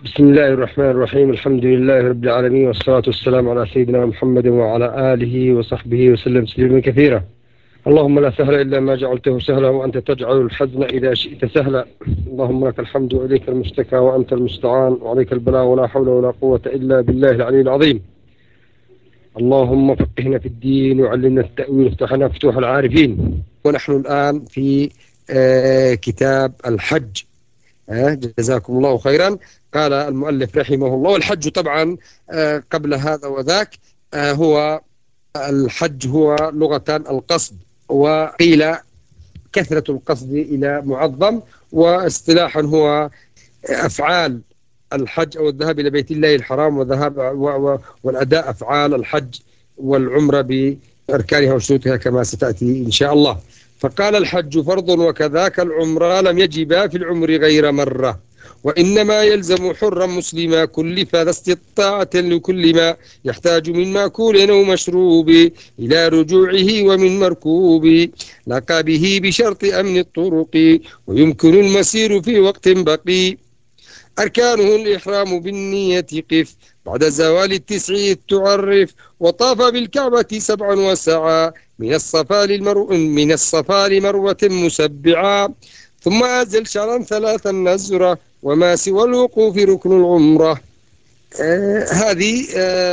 بسم الله الرحمن الرحيم. الحمد لله رب العالمين، والصلاة والسلام على سيدنا محمد وعلى آله وصحبه وسلم تسليما كثيرا. اللهم لا سهل إلا ما جعلته سهلا، وأنت تجعل الحزن إذا شئت سهلا. اللهم لك الحمد وإليك المشتكى وأنت المستعان وعليك البلاغ، ولا حول ولا قوة إلا بالله العلي العظيم. اللهم فقهنا في الدين وعلمنا التأويل وافتح لنا فتوح العارفين. ونحن الآن في كتاب الحج. جزاكم الله خيرا. قال المؤلف رحمه الله: والحج طبعا قبل هذا وذاك هو الحج هو لغة القصد، وقيل كثرة القصد إلى معظم، واصطلاحا هو أفعال الحج أو الذهاب إلى بيت الله الحرام وذهاب والأداء أفعال الحج والعمرة بأركانها وشروطها كما ستأتي إن شاء الله. فقال: الحج فرض وكذاك العمرة لم يجبا في العمر غير مرة، وإنما يلزم حرا مسلما كلف ذا استطاعة لكل ما يحتاج من مأكول أو مشروب إلى رجوعه ومن مركوب لقى به بشرط أمن الطرق ويمكن المسير في وقت بقي. أركانه الإحرام بالنية قف بعد زوال التسع تعرف، وطاف بالكعبة 7 وسعى من الصفا لمروة مسبعا، ثم أزل شعرا 3 نزرة وما سوى الوقوف ركن العمرة. هذه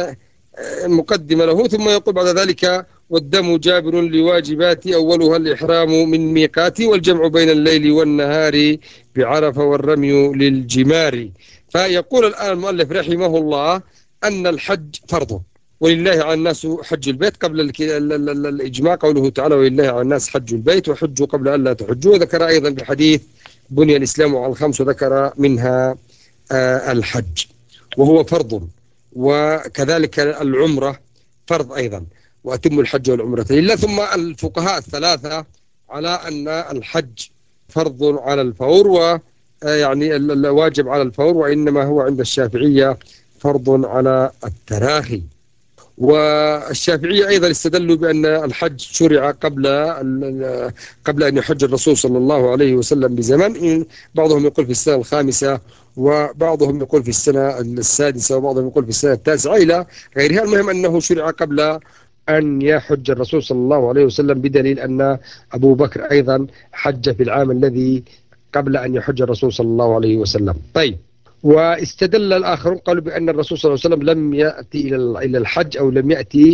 مقدمة له، ثم يقول بعد ذلك: والدم جابر لواجبات أولها الإحرام من ميقات، والجمع بين الليل والنهار بعرفة والرمي للجمار. فيقول الآن المؤلف رحمه الله أن الحج فرض، ولله على الناس حج البيت قبل الإجماع، قوله تعالى: ولله على الناس حج البيت وحجوا قبل أن لا تحجوا. وذكر أيضا في الحديث: بني الإسلام على 5، وذكر منها الحج وهو فرض. وكذلك العمرة فرض أيضا: وأتم الحج والعمرة لله. ثم الفقهاء الثلاثة على أن الحج فرض على الفور، ويعني الواجب على الفور، وإنما هو عند الشافعية فرض على التراخي. والشافعية أيضا استدلوا بأن الحج شرع قبل أن يحج الرسول صلى الله عليه وسلم بزمن. بعضهم يقول في السنة 5، وبعضهم يقول في السنة 6، وبعضهم يقول في السنة 9 إلى غيرها. المهم أنه شرع قبل أن يحج الرسول صلى الله عليه وسلم، بدليل أن أبو بكر أيضا حج في العام الذي قبل أن يحج الرسول صلى الله عليه وسلم. طيب، واستدل الآخرون قالوا بأن الرسول صلى الله عليه وسلم لم يأتي إلى الحج، أو لم يأتي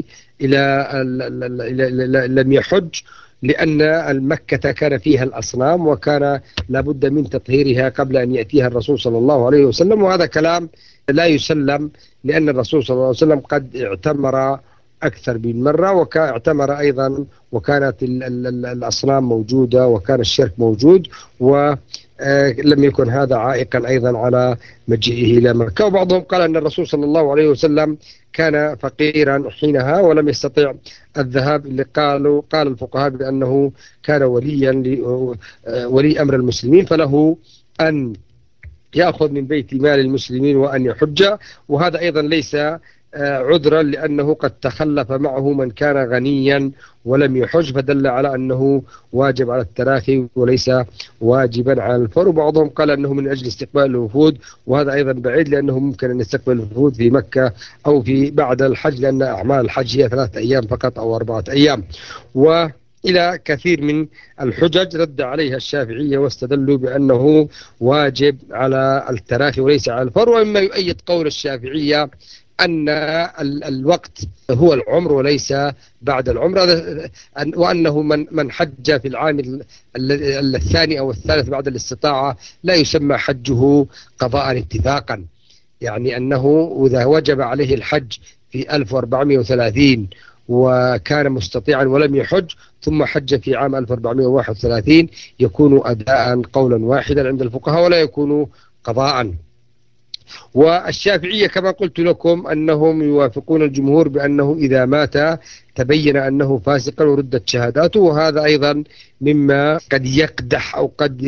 لم يحج، لأن مكة كان فيها الأصنام، وكان لابد من تطهيرها قبل أن يأتيها الرسول صلى الله عليه وسلم. وهذا كلام لا يسلم، لأن الرسول صلى الله عليه وسلم قد اعتمر أكثر من مرة، واعتمر أيضا وكانت الأصنام موجودة وكان الشرك موجود، ولم يكن هذا عائقا أيضا على مجيئه إلى مكة. وبعضهم قال أن الرسول صلى الله عليه وسلم كان فقيرا حينها ولم يستطع الذهاب، اللي قال الفقهاء بأنه كان ولي أمر المسلمين، فله أن يأخذ من بيت مال المسلمين وأن يحج. وهذا أيضا ليس عذرا، لأنه قد تخلف معه من كان غنيا ولم يحج، فدل على أنه واجب على التراخي وليس واجبا على الفور. وبعضهم قال أنه من أجل استقبال الوفود، وهذا أيضا بعيد، لأنه ممكن أن يستقبل الوفود في مكة أو في بعد الحج، لأن أعمال الحج هي 3 أيام فقط أو 4 أيام. إلى كثير من الحجج رد عليها الشافعية واستدلوا بأنه واجب على التراخي وليس على الفور. ومما يؤيد قول الشافعية أن الوقت هو العمر وليس بعد العمرة، وأنه من حج في العام الثاني أو الثالث بعد الاستطاعة لا يسمى حجه قضاء اتفاقا، يعني أنه إذا وجب عليه الحج في 1430 وكان مستطيعا ولم يحج، ثم حج في عام 1431، يكون أداء قولا واحدا عند الفقهاء ولا يكون قضاء. والشافعية كما قلت لكم أنهم يوافقون الجمهور بأنه إذا مات تبين أنه فاسقا وردت شهاداته، وهذا أيضا مما قد يقدح أو قد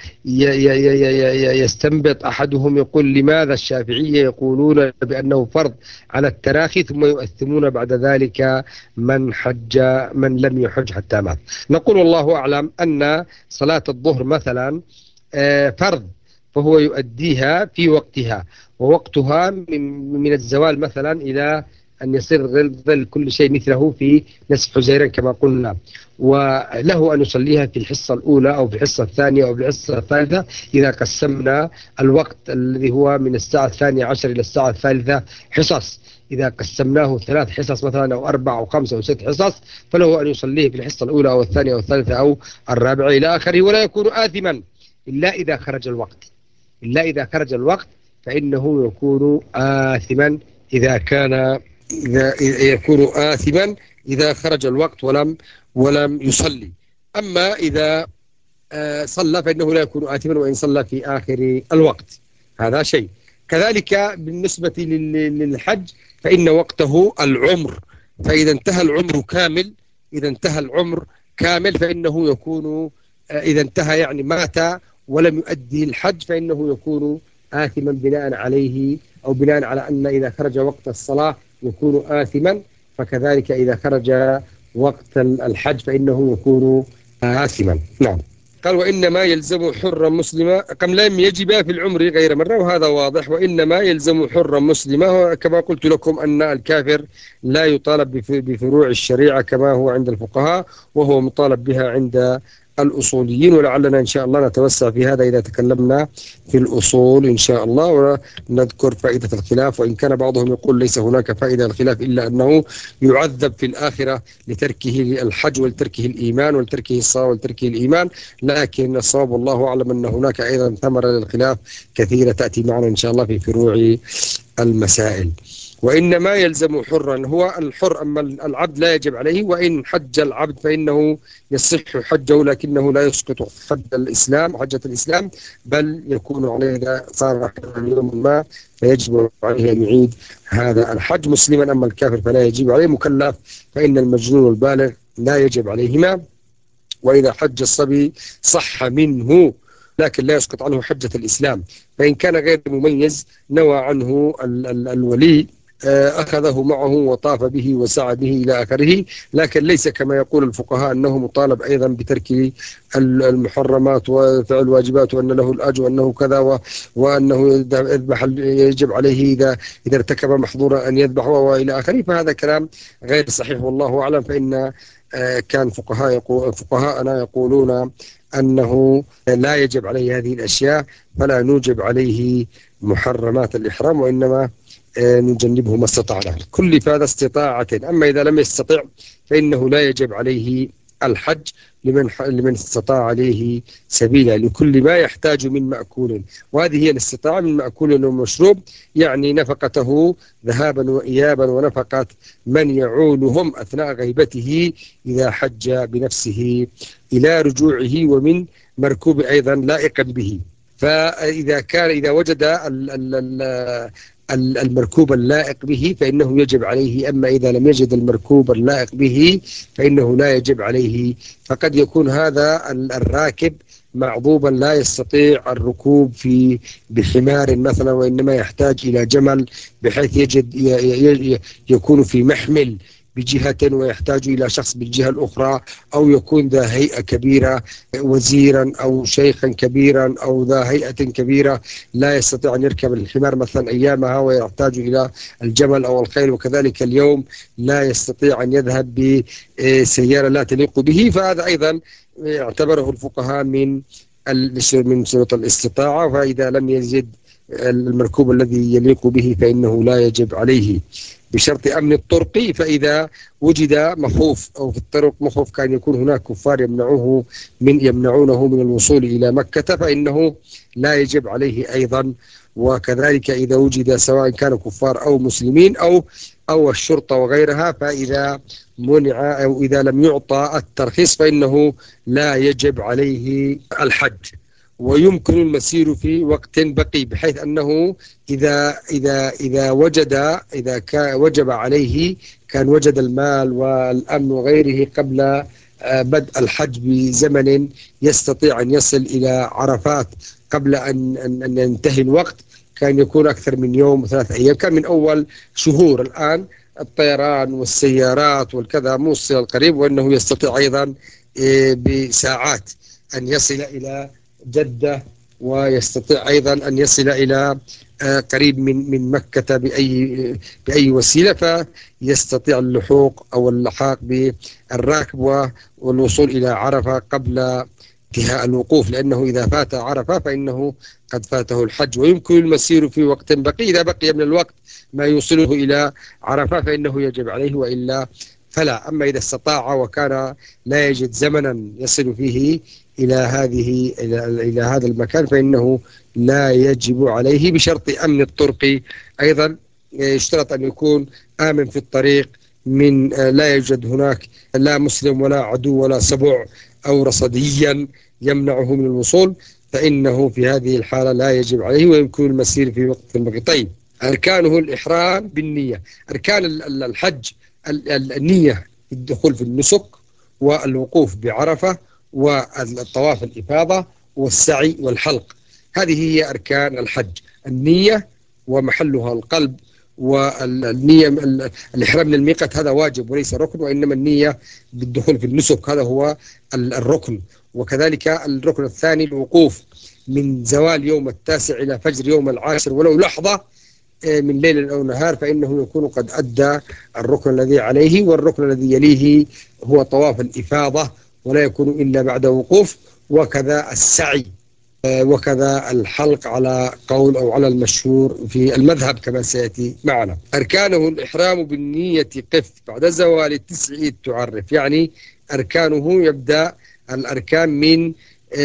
يستنبط أحدهم، يقول: لماذا الشافعية يقولون بأنه فرض على التراخي ثم يؤثمون بعد ذلك من لم يحج حتى مات؟ نقول والله أعلم أن صلاة الظهر مثلا فرض فهو يؤديها في وقتها، ووقتها من الزوال مثلا إلى أن يصير ظل كل شيء مثله في نصف حزيرا كما قلنا. وله أن يصليها في الحصة الأولى أو في الحصة الثانية أو في الحصة الثالثة إذا قسمنا الوقت الذي هو من الساعة 12 إلى الساعة 3 حصص. إذا قسمناه 3 حصص مثلا أو 4 أو 5 أو 6 حصص، فله أن يصليه في الحصة الأولى أو الثانية أو الثالثة أو الرابعة إلى آخره، ولا يكون آثما إلا إذا خرج الوقت. إلا إذا خرج الوقت فإنه يكون آثما إذا كان إذا يكون آثما إذا خرج الوقت ولم يصلي. أما إذا صلى فإنه لا يكون آثما وإن صلى في آخر الوقت. هذا شيء. كذلك بالنسبة للحج فإن وقته العمر، فإذا انتهى العمر كامل، إذا انتهى العمر كامل فإنه يكون إذا انتهى يعني مات ولم يؤدي الحج فإنه يكون آثما بناء عليه، أو بناء على أن إذا خرج وقت الصلاة يكون آثما، فكذلك إذا خرج وقت الحج فإنه يكون آثما. نعم. قال وإنما يلزم حرا مسلما، كم لم يجب في العمر غير مرة، وهذا واضح. وإنما يلزم حرا مسلما، كما قلت لكم أن الكافر لا يطالب بفروع الشريعة كما هو عند الفقهاء، وهو مطالب بها عند الأصوليين. ولعلنا إن شاء الله نتوسع في هذا إذا تكلمنا في الأصول إن شاء الله، ونذكر فائدة الخلاف. وإن كان بعضهم يقول ليس هناك فائدة الخلاف إلا أنه يعذب في الآخرة لتركه الحج ولتركه الإيمان ولتركه الصلاة ولتركه الإيمان، لكن الصواب والله أعلم أن هناك أيضا ثمرة للخلاف كثيرة تأتي معنا إن شاء الله في فروع المسائل. وإنما يلزم حرا، هو الحر، أما العبد لا يجب عليه. وإن حج العبد فإنه يصح حجه، لكنه لا يسقط حج الإسلام، حجة الإسلام، بل يكون عليه إذا صار يوم ما فيجب عليه أن يعيد هذا الحج مسلما. أما الكافر فلا يجب عليه. مكلف فإن المجنون والبالغ لا يجب عليهما. وإذا حج الصبي صح منه، لكن لا يسقط عنه حجة الإسلام. فإن كان غير مميز نوى عنه الولي أخذه معه وطاف به وسعى به إلى آخره، لكن ليس كما يقول الفقهاء أنه مطالب أيضا بترك المحرمات وفعل الواجبات وأن له الأجر وأنه كذا، وأنه يذبح يجب عليه إذا ارتكب محظورا أن يذبح وإلى آخره. فهذا كلام غير صحيح والله أعلم. فإن كان فقهاءنا يقولون أنه لا يجب عليه هذه الأشياء، فلا نوجب عليه محرمات الإحرام، وإنما نجنبه ما استطعنا. كل هذا استطاعة. أما إذا لم يستطع فإنه لا يجب عليه الحج لمن استطاع عليه سبيلا، لكل ما يحتاج من مأكول. وهذه هي الاستطاعة من مأكول ومشروب، يعني نفقته ذهابا وإيابا، ونفقة من يعولهم أثناء غيبته إذا حج بنفسه إلى رجوعه، ومن مركوب أيضا لائقا به. إذا وجد المركوب اللائق به فإنه يجب عليه. أما إذا لم يجد المركوب اللائق به فإنه لا يجب عليه. فقد يكون هذا الراكب معضوبا لا يستطيع الركوب بحمار مثلا، وإنما يحتاج إلى جمل، بحيث يكون في محمل بجهة ويحتاج إلى شخص بالجهة الأخرى، أو يكون ذا هيئة كبيرة، وزيرا أو شيخا كبيرا أو ذا هيئة كبيرة لا يستطيع أن يركب الحمار مثلا أيامها ويحتاج إلى الجمل أو الخيل. وكذلك اليوم لا يستطيع أن يذهب بسيارة لا تليق به. فهذا أيضا اعتبره الفقهاء من شروط الاستطاعة. فإذا لم يجد المركوب الذي يليق به فإنه لا يجب عليه، بشرط أمن الطرق. فإذا وجد مخوف، أو في الطرق مخوف، كان يكون هناك كفار يمنعونه من الوصول إلى مكة، فإنه لا يجب عليه أيضا. وكذلك إذا وجد سواء كانوا كفار أو مسلمين أو الشرطة وغيرها، فإذا منع أو إذا لم يعطى الترخيص فإنه لا يجب عليه الحج. ويمكن المسير في وقت بقي، بحيث أنه إذا وجب عليه، كان وجد المال والأمن وغيره قبل بدء الحج بزمن يستطيع أن يصل إلى عرفات قبل أن ينتهي الوقت، كان يكون أكثر من يوم 3 أيام، كان من أول شهور. الآن الطيران والسيارات والكذا موصل القريب، وأنه يستطيع أيضا بساعات أن يصل إلى جدة ويستطيع أيضا أن يصل إلى قريب من مكة بأي وسيلة، فيستطيع اللحوق أو اللحاق بالراكب والوصول إلى عرفة قبل انتهاء الوقوف، لأنه إذا فات عرفة فإنه قد فاته الحج. ويمكن المسير في وقت بقي، إذا بقي من الوقت ما يوصله إلى عرفة فإنه يجب عليه، وإلا فلا. أما إذا استطاع وكان لا يجد زمنا يصل فيه إلى هذا المكان فإنه لا يجب عليه، بشرط أمن الطرق. أيضا يشترط أن يكون آمن في الطريق، من لا يوجد هناك لا مسلم ولا عدو ولا سبع أو رصديا يمنعه من الوصول، فإنه في هذه الحالة لا يجب عليه ويمكن المسير في وقت بقي. طيب، أركانه الإحرام بالنية. أركان الحج النية، الدخول في النسك والوقوف بعرفة والطواف الإفاضة والسعي والحلق. هذه هي أركان الحج. النية ومحلها القلب، والنية الإحرام من الميقات هذا واجب وليس ركن، وإنما النية بالدخول في النسك هذا هو الركن. وكذلك الركن الثاني الوقوف من زوال يوم 9 إلى فجر يوم 10 ولو لحظة من ليل أو نهار، فإنه يكون قد أدى الركن الذي عليه. والركن الذي يليه هو طواف الإفاضة، ولا يكون إلا بعد وقوف. وكذا السعي، وكذا الحلق على قول أو على المشهور في المذهب كما سيأتي معنا. أركانه الإحرام بالنية قف بعد زوال 9 تعرف، يعني أركانه يبدأ الأركان من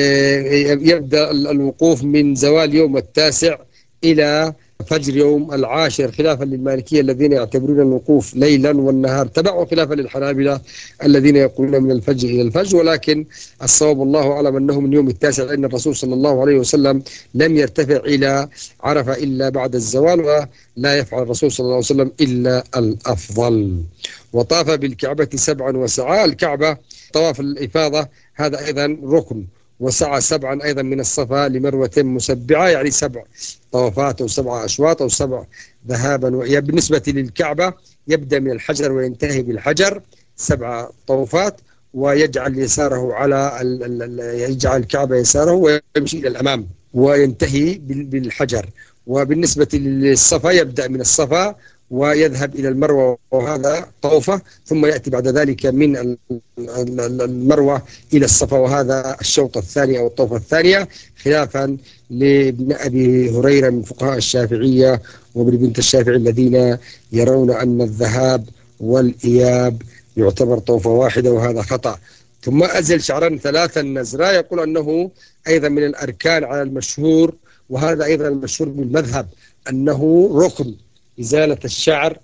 يبدأ الوقوف من زوال يوم 9 إلى فجر يوم 10، خلافا للمالكية الذين يعتبرون الوقوف ليلا والنهار تبع، وخلافا للحنابلة الذين يقولون من الفجر إلى الفجر. ولكن الصواب الله أعلم أنه من يوم 9، لأن الرسول صلى الله عليه وسلم لم يرتفع إلى عرفة إلا بعد الزوال، ولا يفعل الرسول صلى الله عليه وسلم إلا الأفضل. وطاف بالكعبة 7 وسعى. الكعبة طواف الإفاضة هذا أيضا ركن، وسعى 7 أيضا من الصفا لمروة مسبعة، يعني 7 طوافات أو 7 أشواط أو 7 ذهابا وإياب. بالنسبة للكعبة يبدأ من الحجر وينتهي بالحجر 7 طوفات، ويجعل يساره يجعل الكعبة يساره ويمشي إلى الأمام وينتهي بالحجر. وبالنسبة للصفا يبدأ من الصفا ويذهب إلى المروة، وهذا طوفة، ثم يأتي بعد ذلك من المروة إلى الصفا، وهذا الشوط الثاني أو الطوفة الثانية، خلافا لابن أبي هريرة من فقهاء الشافعية وابن بنت الشافعي الذين يرون أن الذهاب والإياب يعتبر طوفة واحدة، وهذا خطأ. ثم أزل شعرا 3 النزرة، يقول أنه أيضا من الأركان على المشهور، وهذا أيضا المشهور بالمذهب أنه ركن إزالة الشعر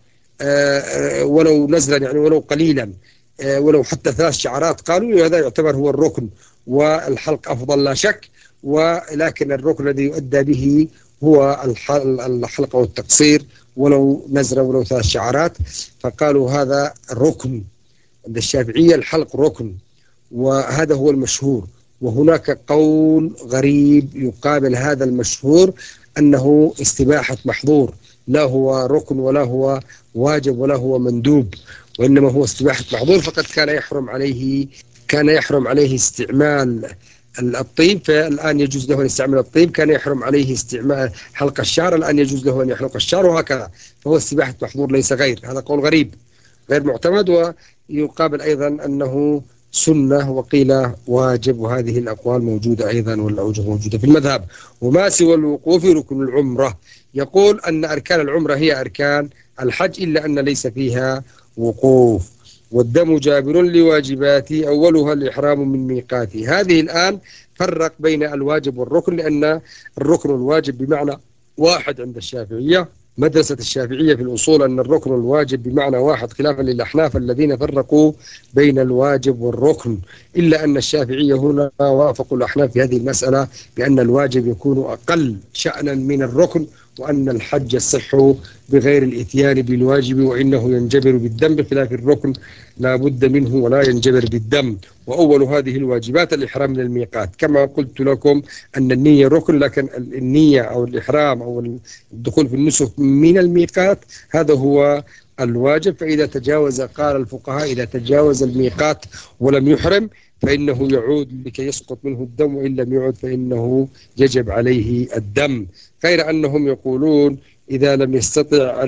ولو نزلا، يعني ولو قليلا، ولو حتى 3 شعرات قالوا هذا يعتبر هو الركن. والحلق أفضل لا شك، ولكن الركن الذي يؤدى به هو الحلق والتقصير، ولو نزرة ولو 3 شعرات، فقالوا هذا ركن. عند الشافعية الحلق ركن، وهذا هو المشهور. وهناك قول غريب يقابل هذا المشهور أنه استباحة محظور، لا هو ركن ولا هو واجب ولا هو مندوب، وإنما هو استباحة محظور. فقد كان يحرم عليه استعمال الطيب، فالآن يجوز له أن يستعمل الطيب. كان يحرم عليه استعمال حلق الشعر، الآن يجوز له أن يحلق الشعر، وهكذا. فهو استباحة محظور ليس غير. هذا قول غريب غير معتمد. ويقابل أيضا أنه سنة، وقيل واجب، وهذه الأقوال موجودة أيضا، والأوجه موجودة في المذهب. وما سوى الوقوف ركن العمرة. يقول أن أركان العمرة هي أركان الحج، إلا أن ليس فيها وقوف. والدم جابر لواجباتي أولها الإحرام من ميقاتي. هذه الآن فرق بين الواجب والركن، لأن الركن الواجب بمعنى واحد عند الشافعية. مدرسة الشافعية في الأصول أن الركن الواجب بمعنى واحد، خلافا للأحناف الذين فرقوا بين الواجب والركن. إلا أن الشافعية هنا وافقوا الأحناف في هذه المسألة بأن الواجب يكون أقل شأنا من الركن، وأن الحج يصح بغير الإتيان بالواجب، وإنه ينجبر بالدم، بخلاف الركن لا بد منه ولا ينجبر بالدم. وأول هذه الواجبات الإحرام من الميقات، كما قلت لكم أن النية ركن، لكن النية أو الإحرام أو الدخول في النسك من الميقات هذا هو الواجب. فإذا تجاوز، قال الفقهاء، إذا تجاوز الميقات ولم يحرم فإنه يعود لكي يسقط منه الدم، وإن لم يعد فإنه يجب عليه الدم. غير أنهم يقولون إذا لم يستطع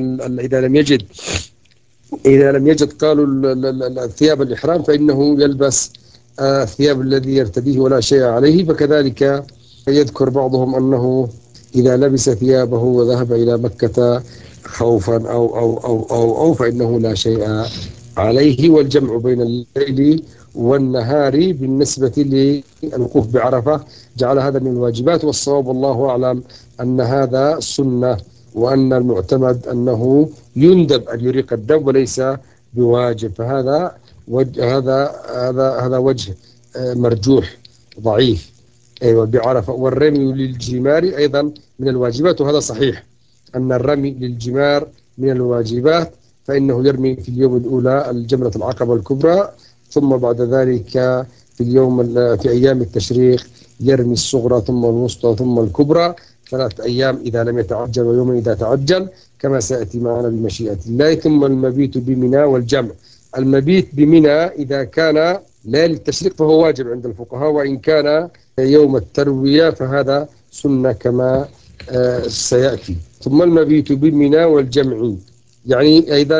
إذا لم يجد قالوا ثياب الإحرام فإنه يلبس الثياب الذي يرتديه ولا شيء عليه. فكذلك يذكر بعضهم أنه إذا لبس ثيابه وذهب إلى مكة خوفا أو فإنه لا شيء عليه. والجمع بين الليل والنهار بالنسبة للوقوف بعرفة جعل هذا من الواجبات، والصواب والله أعلم أن هذا سنة، وأن المعتمد أنه يندب أن يريق الدم وليس بواجب. فهذا هذا وجه مرجوح ضعيف. أيوة بعرفة. والرمي للجمار أيضا من الواجبات، وهذا صحيح أن الرمي للجمار من الواجبات، فإنه يرمي في اليوم الأولى الجمرة العقبة الكبرى، ثم بعد ذلك في أيام التشريق يرمي الصغرى ثم الوسطى ثم الكبرى 3 أيام إذا لم يتعجل، ويوم إذا تعجل، كما سيأتي معنا بمشيئة الله. ثم المبيت بمنى والجمع. المبيت بمنى إذا كان ليلة التشريق فهو واجب عند الفقهاء، وإن كان يوم التروية فهذا سنة كما سيأتي. ثم المبيت بمنى والجمع، يعني أيضا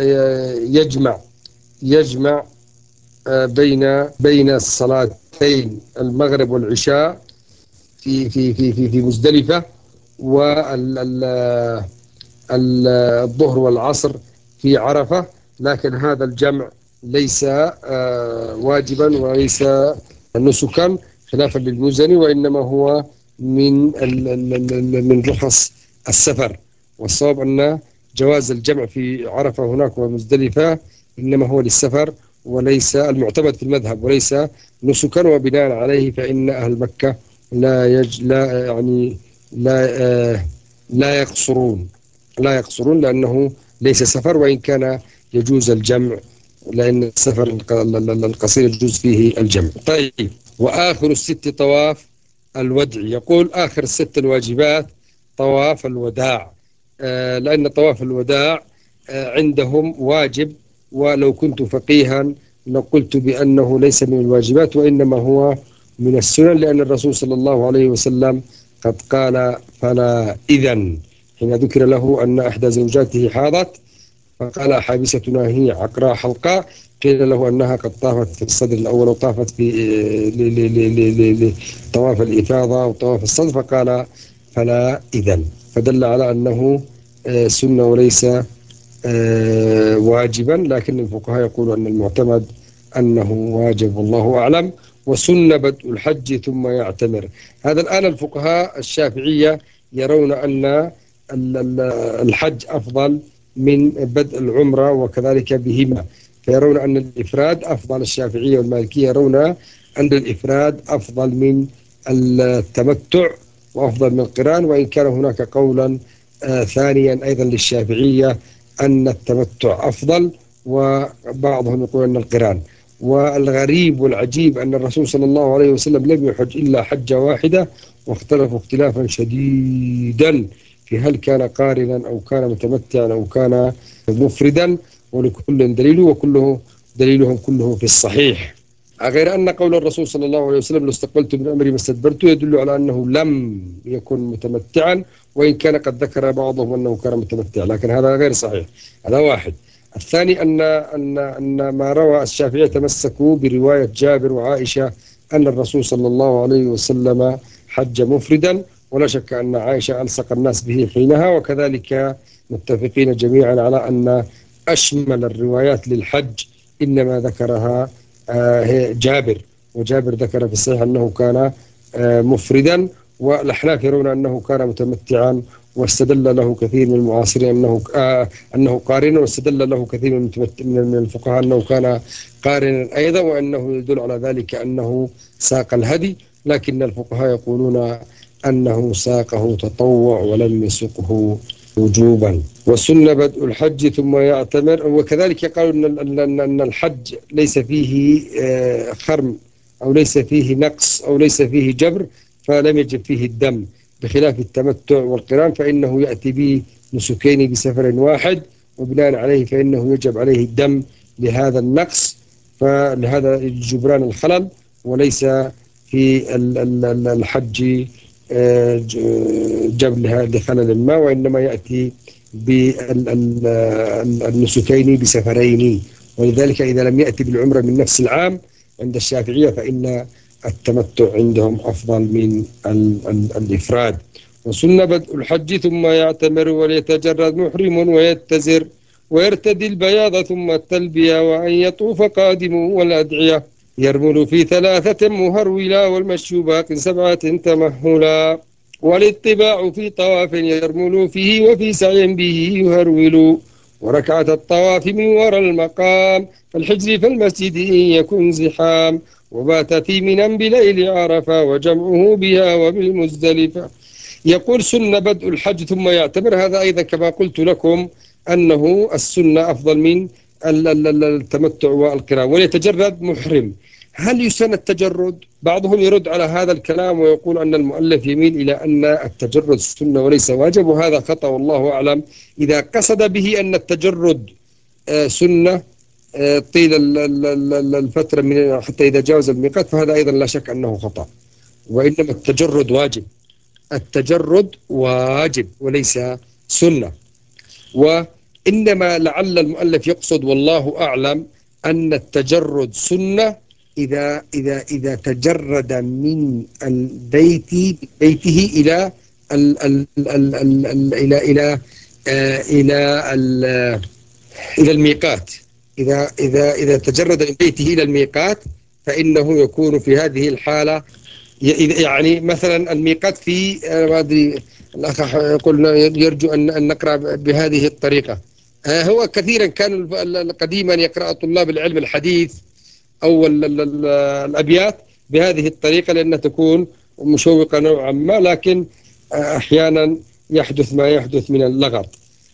يجمع بين الصلاتين المغرب والعشاء في مزدلفة، والظهر والعصر في عرفة. لكن هذا الجمع ليس واجبا وليس نسكا خلافا للمزني، وإنما هو من رخص السفر. والصواب أن جواز الجمع في عرفة هناك ومزدلفة إنما هو للسفر وليس المعتمد في المذهب، وليس نسكا. وبناء عليه فإن أهل مكة لا يعني لا يقصرون لأنه ليس سفر، وإن كان يجوز الجمع، لأن السفر القصير يجوز فيه الجمع. طيب. وآخر الست طواف الودع. يقول آخر الست الواجبات طواف الوداع، لأن طواف الوداع عندهم واجب، ولو كنت فقيها لقلت بأنه ليس من الواجبات وإنما هو من السنن، لأن الرسول صلى الله عليه وسلم قد قال فلا إذن حين ذكر له أن إحدى زوجاته حاضت، فقال حابستنا هي عقراء حلقاء، قيل له أنها قد طافت في الصدر الأول وطافت في طواف الإفاضة وطواف الصدر، فقال فلا إذن، فدل على أنه سنة وليس واجبا. لكن الفقهاء يقولون أن المعتمد أنه واجب والله أعلم. وسن بدء الحج ثم يعتمر. هذا الآن الفقهاء الشافعية يرون أن الحج أفضل من بدء العمرة وكذلك بهما، فيرون أن الإفراد أفضل. الشافعية والمالكية يرون أن الإفراد أفضل من التمتع وأفضل من القران، وإن كان هناك قولا ثانيا أيضا للشافعية أن التمتع أفضل، وبعضهم يقول أن القران. والغريب والعجيب أن الرسول صلى الله عليه وسلم لم يحج إلا حجة واحدة، واختلفوا اختلافا شديدا في هل كان قارنا أو كان متمتعا أو كان مفردا، ولكل دليل، وكله دليلهم كله في الصحيح. غير أن قول الرسول صلى الله عليه وسلم لو استقبلت من أمري ما استدبرت يدل على أنه لم يكن متمتعا، وإن كان قد ذكر بعضهم أنه كان متمتع، لكن هذا غير صحيح. هذا واحد. الثاني أن ما روى الشافعية تمسكوا برواية جابر وعائشة أن الرسول صلى الله عليه وسلم حج مفردا، ولا شك أن عائشة ألصق الناس به حينها، وكذلك متفقين جميعا على أن أشمل الروايات للحج إنما ذكرها جابر، وجابر ذكر في الصحيح أنه كان مفردا، والأحناف يرون أنه كان متمتعا، واستدل له كثير من المعاصرين أنه قارنا، واستدل له كثير من الفقهاء أنه كان قارنا أيضا، وأنه يدل على ذلك أنه ساق الهدي. لكن الفقهاء يقولون أنه ساقه تطوع ولم يسقه وجوبا. والسنة بدء الحج ثم يعتمر. وكذلك يقال أن الحج ليس فيه خرم أو ليس فيه نقص أو ليس فيه جبر، فلم يجب فيه الدم، بخلاف التمتع والقران فإنه يأتي به نسكين بسفر واحد، وبناء عليه فإنه يجب عليه الدم لهذا النقص، فلهذا جبران الخلل. وليس في الحج جبلها لخلل ما، وإنما يأتي بالنسكين بسفرين. ولذلك إذا لم يأتي بالعمرة من نفس العام عند الشافعية فإن التمتع عندهم أفضل من الإفراد. وسن بدء الحج ثم يعتمر وليتجرد محرم ويتزر ويرتدي البياض ثم التلبية، وأن يطوف قادم والأدعية يرمل في 3 مهرولا والمشي باق 7 تمهلا، والاتباع في طواف يرمل فيه وفي سعي به يهرول، وركعة الطواف من وراء المقام فالحجر فالمسجد إن يكن زحام، وبات في منى بليل عرفة وجمعه بها وبالمزدلفة. يقول سن بدء الحج ثم يعتمر، هذا أيضا كما قلت لكم أنه السنة أفضل من التمتع والقران. وليتجرد محرم، هل يسن التجرد؟ بعضهم يرد على هذا الكلام ويقول أن المؤلف يميل إلى أن التجرد سنة وليس واجب، وهذا خطأ والله أعلم. إذا قصد به أن التجرد سنة طيل الفترة من حتى إذا جاوز الميقات فهذا أيضا لا شك أنه خطأ، وإنما التجرد واجب. التجرد واجب وليس سنة. وإنما لعل المؤلف يقصد والله أعلم أن التجرد سنة إذا تجرد من البيت بيته إلى ال ال ال ال ال إلى إلى إلى إلى الميقات. إذا تجرد من بيته إلى الميقات فإنه يكون في هذه الحالة، يعني مثلا الميقات في ما أدري الأخ يقول يرجو أن نقرأ بهذه الطريقة. هو كثيرا كان قديما يقرأ طلاب العلم الحديث أو الأبيات بهذه الطريقة لأنها تكون مشوقة نوعا ما، لكن أحيانا يحدث ما يحدث من اللغط.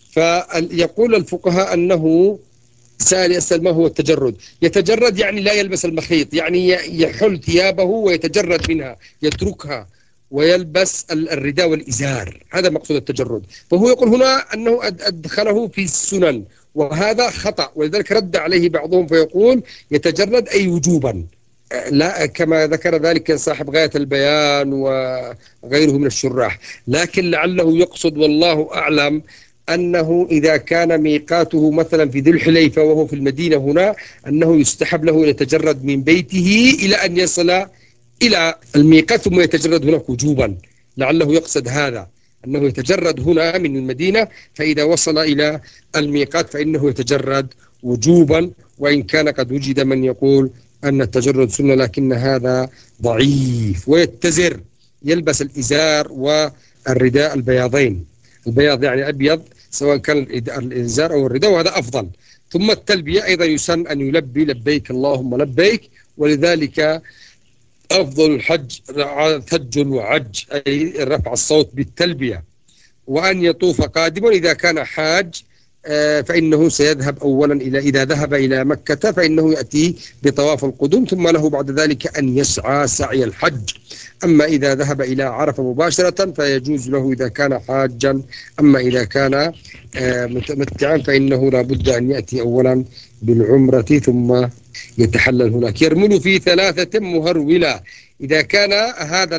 فيقول الفقهاء أنه سائل يسأل ما هو التجرد. يتجرد يعني لا يلبس المخيط، يعني يحل ثيابه ويتجرد منها، يتركها ويلبس الرداء والإزار، هذا مقصود التجرد. فهو يقول هنا أنه أدخله في السنن، وهذا خطأ، ولذلك رد عليه بعضهم فيقول يتجرد أي وجوبا، لا كما ذكر ذلك صاحب غاية البيان وغيره من الشراح. لكن لعله يقصد والله أعلم أنه إذا كان ميقاته مثلا في ذي الحليفة وهو في المدينة هنا، أنه يستحب له أن يتجرد من بيته إلى أن يصل إلى الميقات ثم يتجرد هناك وجوبا. لعله يقصد هذا، أنه يتجرد هنا من المدينة فإذا وصل إلى الميقات فإنه يتجرد وجوبا، وإن كان قد وجد من يقول أن التجرد سنة لكن هذا ضعيف. ويتزر، يلبس الإزار والرداء البياضين، البياض يعني أبيض سواء كان الإزار أو الرداء، وهذا أفضل. ثم التلبية أيضا يسن أن يلبي لبيك اللهم لبيك، ولذلك أفضل الحج ثج وعج أي رفع الصوت بالتلبية. وأن يطوف قادما إذا كان حاج فإنه سيذهب أولا إذا ذهب إلى مكة فإنه يأتي بطواف القدوم، ثم له بعد ذلك أن يسعى سعي الحج. أما إذا ذهب إلى عرفة مباشرة فيجوز له إذا كان حاجا. أما إذا كان متمتعا فإنه لا بد أن يأتي أولا بالعمرة ثم يتحلل هناك. يرمل في 3 مهرولا، إذا كان هذا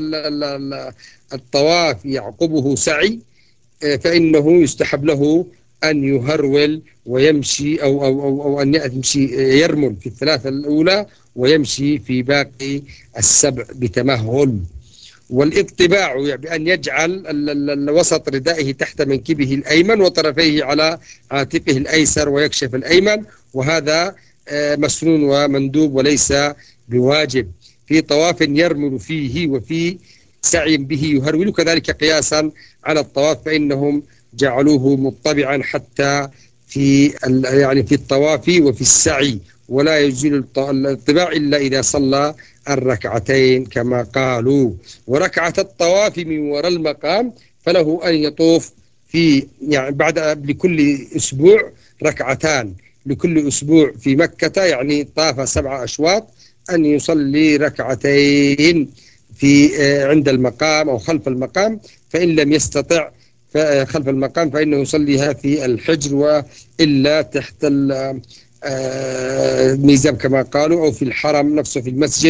الطواف يعقبه سعي فإنه يستحب له أن يهرول ويمشي أو أن يمشي يرمل في 3 الأولى ويمشي في باقي 7 بتمهل. والاطباع يعني بأن يجعل وسط ردائه تحت منكبه الأيمن وطرفيه على عاتقه الأيسر ويكشف الأيمن، وهذا مسنون ومندوب وليس بواجب في طواف يرمل فيه وفي سعي به يهرول، كذلك قياسا على الطواف فإنهم جعلوه مطبعا حتى في يعني في الطواف وفي السعي، ولا يزيل الطباع إلا إذا صلى الركعتين كما قالوا. وركعة الطواف من وراء المقام فله أن يطوف في يعني بعد لكل أسبوع ركعتان، لكل أسبوع في مكة يعني طاف 7 أشواط أن يصلي ركعتين في عند المقام أو خلف المقام، فإن لم يستطع خلف المقام فإنه يصليها في الحجر، وإلا تحت الميزاب كما قالوا أو في الحرم نفسه في المسجد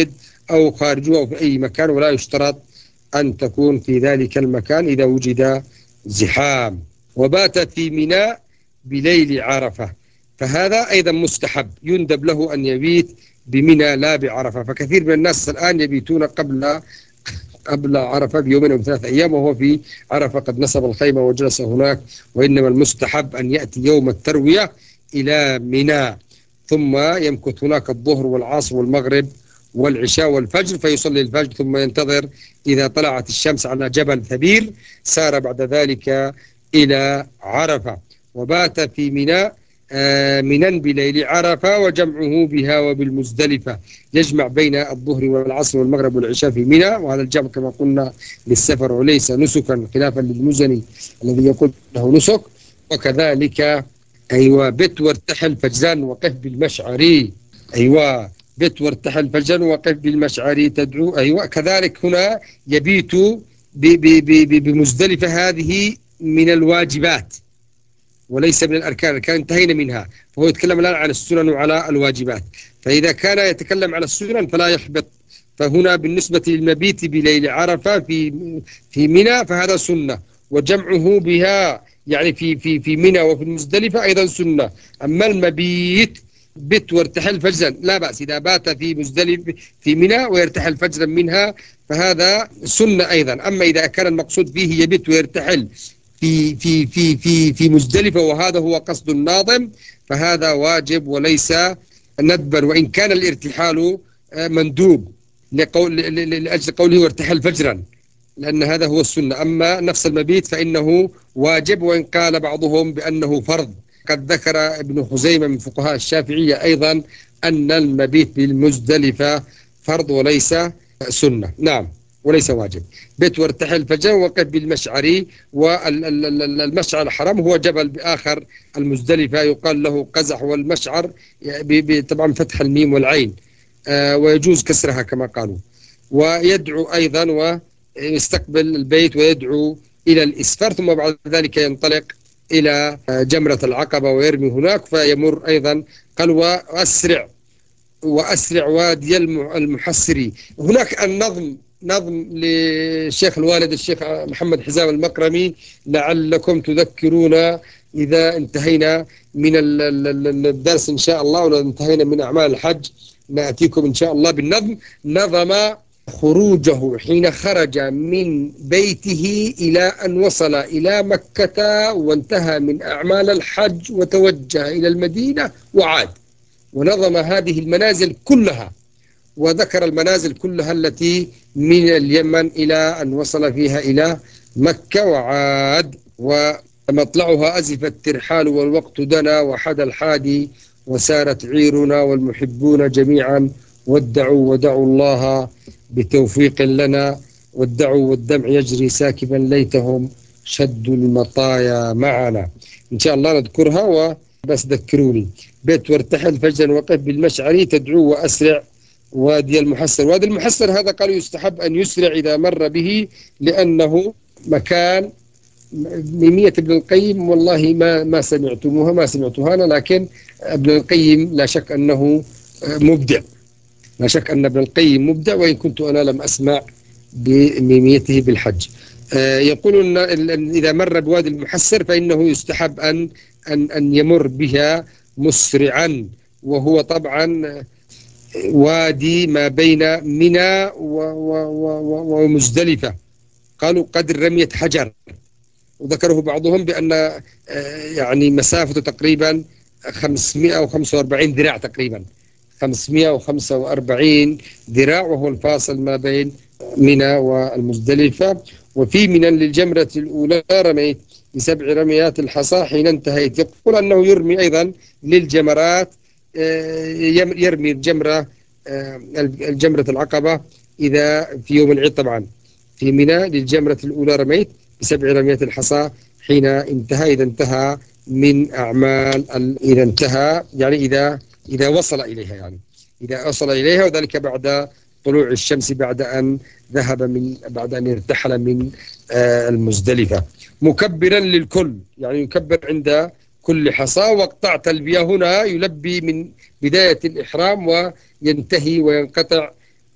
أو خارجه أو في أي مكان، ولا يشترط أن تكون في ذلك المكان إذا وجد زحام. وبات في ميناء بليل عرفة، فهذا أيضا مستحب، يندب له أن يبيت بمنى لا بعرفة. فكثير من الناس الآن يبيتون قبل عرفة بيومين أو 3 أيام، وهو في عرفة قد نصب الخيمة وجلس هناك. وإنما المستحب أن يأتي يوم التروية إلى منى، ثم يمكث هناك الظهر والعصر والمغرب والعشاء والفجر، فيصلي الفجر ثم ينتظر إذا طلعت الشمس على جبل ثبير، سار بعد ذلك إلى عرفة. وبات في منى منا بليل عرفة، وجمعه بها وبالمزدلفة، يجمع بين الظهر والعصر والمغرب والعشاء في منى. وهذا الجمع كما قلنا للسفر وليس نسكا، خلافا للمزني الذي يقول له نسك. وكذلك أيوة بت وارتحل فجرا وقف بالمشعري. أيوة بت وارتحل فجرا وقف بالمشعري تدعو. أيوة كذلك هنا يبيت بمزدلفة، هذه من الواجبات وليس من الأركان. الأركان انتهينا منها، فهو يتكلم الآن عن السنن وعلى الواجبات. فإذا كان يتكلم عن السنن فلا يحبط. فهنا بالنسبة للمبيت بليل عرفة في منى فهذا سنة، وجمعه بها يعني في منى وفي المزدلفة أيضا سنة. أما المبيت بت وارتحل فجرا لا بأس، إذا بات في مزدلف في منى ويرتحل فجرا منها فهذا سنة أيضا. أما إذا كان المقصود فيه يبت ويرتحل في مزدلفة، وهذا هو قصد الناظم، فهذا واجب وليس ندبا، وإن كان الارتحال مندوب لأجل قوله وارتحل فجرا، لأن هذا هو السنة. أما نفس المبيت فإنه واجب، وإن قال بعضهم بأنه فرض. قد ذكر ابن خزيمة من فقهاء الشافعية أيضا أن المبيت بالمزدلفة فرض وليس سنة. نعم وليس واجب. بيت وارتحل فجر وقف بالمشعري. والمشعر الحرام هو جبل بآخر المزدلفة يقال له قزح، والمشعر طبعا فتح الميم والعين، ويجوز كسرها كما قالوا. ويدعو أيضا ويستقبل البيت ويدعو إلى الإسفار، ثم بعد ذلك ينطلق إلى جمرة العقبة ويرمي هناك، فيمر أيضا قال وأسرع وادي المحسري. هناك النظم نظم للشيخ الوالد الشيخ محمد حزام المكرمي، لعلكم تذكرون إذا انتهينا من الدرس إن شاء الله، ولا انتهينا من أعمال الحج نأتيكم إن شاء الله بالنظم. نظم خروجه حين خرج من بيته إلى أن وصل إلى مكة وانتهى من أعمال الحج وتوجه إلى المدينة وعاد، ونظم هذه المنازل كلها، وذكر المنازل كلها التي من اليمن إلى أن وصل فيها إلى مكة وعاد. ومطلعها أزف الترحال والوقت دنا وحد الحادي، وسارت عيرنا والمحبون جميعا ودعوا الله بتوفيق لنا، والدعوا والدمع يجري ساكبا ليتهم شدوا المطايا معنا. إن شاء الله نذكرها وبس ذكروني. بيت وارتحل فجرا وقف بالمشعري تدعو وأسرع وادي المحسر. وادي المحسر هذا قالوا يستحب أن يسرع إذا مر به، لأنه مكان ميمية ابن القيم والله ما سمعتها أنا، لكن ابن القيم لا شك أنه مبدع، لا شك أن ابن القيم مبدع، وإن كنت أنا لم أسمع بميميته بالحج. يقول أن إذا مر بوادي المحسر فإنه يستحب أن يمر بها مسرعا، وهو طبعا وادي ما بين منى ومزدلفة. قالوا قدر رمية حجر، وذكره بعضهم بأن يعني مسافته تقريبا 545 ذراع تقريبا، 545 ذراع، وهو الفاصل ما بين منى والمزدلفة. وفي منى للجمرة الأولى رميت ب7 رميات الحصى حين انتهيت. يقول أنه يرمي أيضا للجمرات، يرمي الجمرة العقبة إذا في يوم العيد طبعا. في منى للجمرة الأولى رميت ب7 رميات الحصى حين انتهى، إذا انتهى من أعمال إذا انتهى يعني إذا وصل إليها، يعني إذا وصل إليها، وذلك بعد طلوع الشمس، بعد أن ارتحل من المزدلفة، مكبرا للكل، يعني يكبر عند كل حصى. واقطع تلبية هنا يلبي من بداية الإحرام وينتهي وينقطع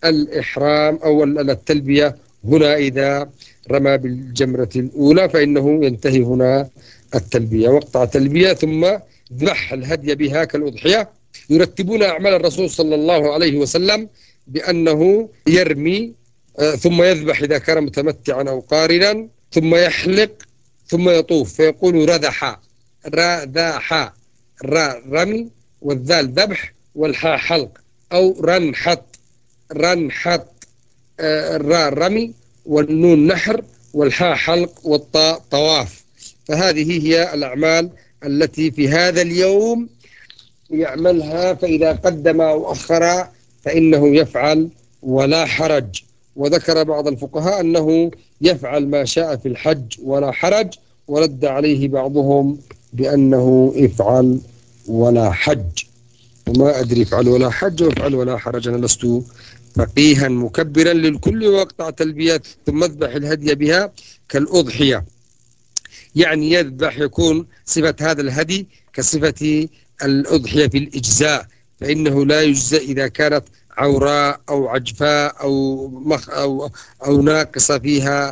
الإحرام أو التلبية هنا إذا رمى بالجمرة الأولى، فإنه ينتهي هنا التلبية وقطع تلبية، ثم ذبح الهدي بها كالأضحية. يرتبون أعمال الرسول صلى الله عليه وسلم بأنه يرمي، ثم يذبح إذا كان متمتعا أو قارنا، ثم يحلق، ثم يطوف، فيقول رذح، رذح، الراء رمي والذال ذبح والحاء حلق، أو رنحط، رنحط، الراء رمي والنون نحر والحاء حلق والطاء طواف. فهذه هي الأعمال التي في هذا اليوم يعملها، فإذا قدم أو أخر فإنه يفعل ولا حرج. وذكر بعض الفقهاء أنه يفعل ما شاء في الحج ولا حرج، ورد عليه بعضهم بأنه افعل ولا حج. وما أدري افعل ولا حج وافعل ولا حرج، أنا لست فقيها مكبرا للكل وأقطع تلبيات ثم اذبح الهدي بها كالأضحية. يعني يذبح، يكون صفة هذا الهدي كصفة الأضحية في الإجزاء، فإنه لا يجزى إذا كانت عوراء أو عجفاء أو ناقصة فيها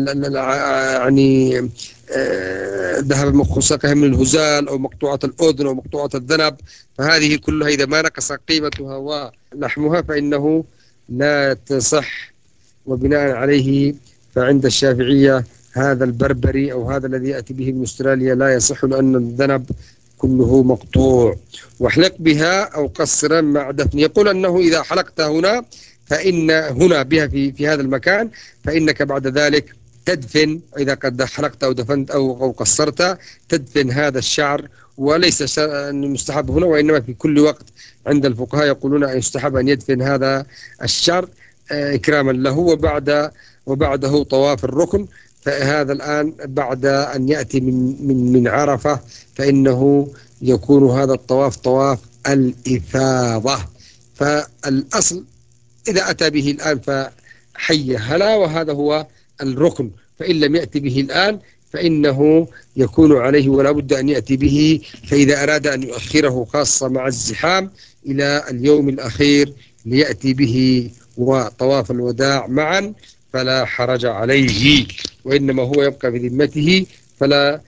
يعني ذهب مخصقها من الهزال أو مقطوعة الأذن أو مقطوعة الذنب، فهذه كلها إذا ما نقص قيمتها ولحمها فإنه لا تصح. وبناء عليه فعند الشافعية هذا البربري أو هذا الذي يأتي به من أستراليا لا يصح، لأن الذنب كله مقطوع. واحلق بها أو قصرا مع دفن. يقول أنه إذا حلقت هنا، فإن هنا بها في هذا المكان، فإنك بعد ذلك تدفن، إذا قد حلقت أو دفنت أو قصرت تدفن هذا الشعر. وليس مستحب هنا، وإنما في كل وقت عند الفقهاء يقولون أن يستحب أن يدفن هذا الشعر إكراما له. وبعده طواف الركن. فهذا الآن بعد أن يأتي من عرفة، فإنه يكون هذا الطواف طواف الإفاضة. فالأصل إذا أتى به الآن فحي هلا، وهذا هو الركن. فإن لم يأتي به الآن فإنه يكون عليه ولا بد أن يأتي به. فإذا أراد أن يؤخره خاصة مع الزحام إلى اليوم الأخير ليأتي به وطواف الوداع معا فلا حرج عليه، وإنما هو يبقى في ذمته، فلا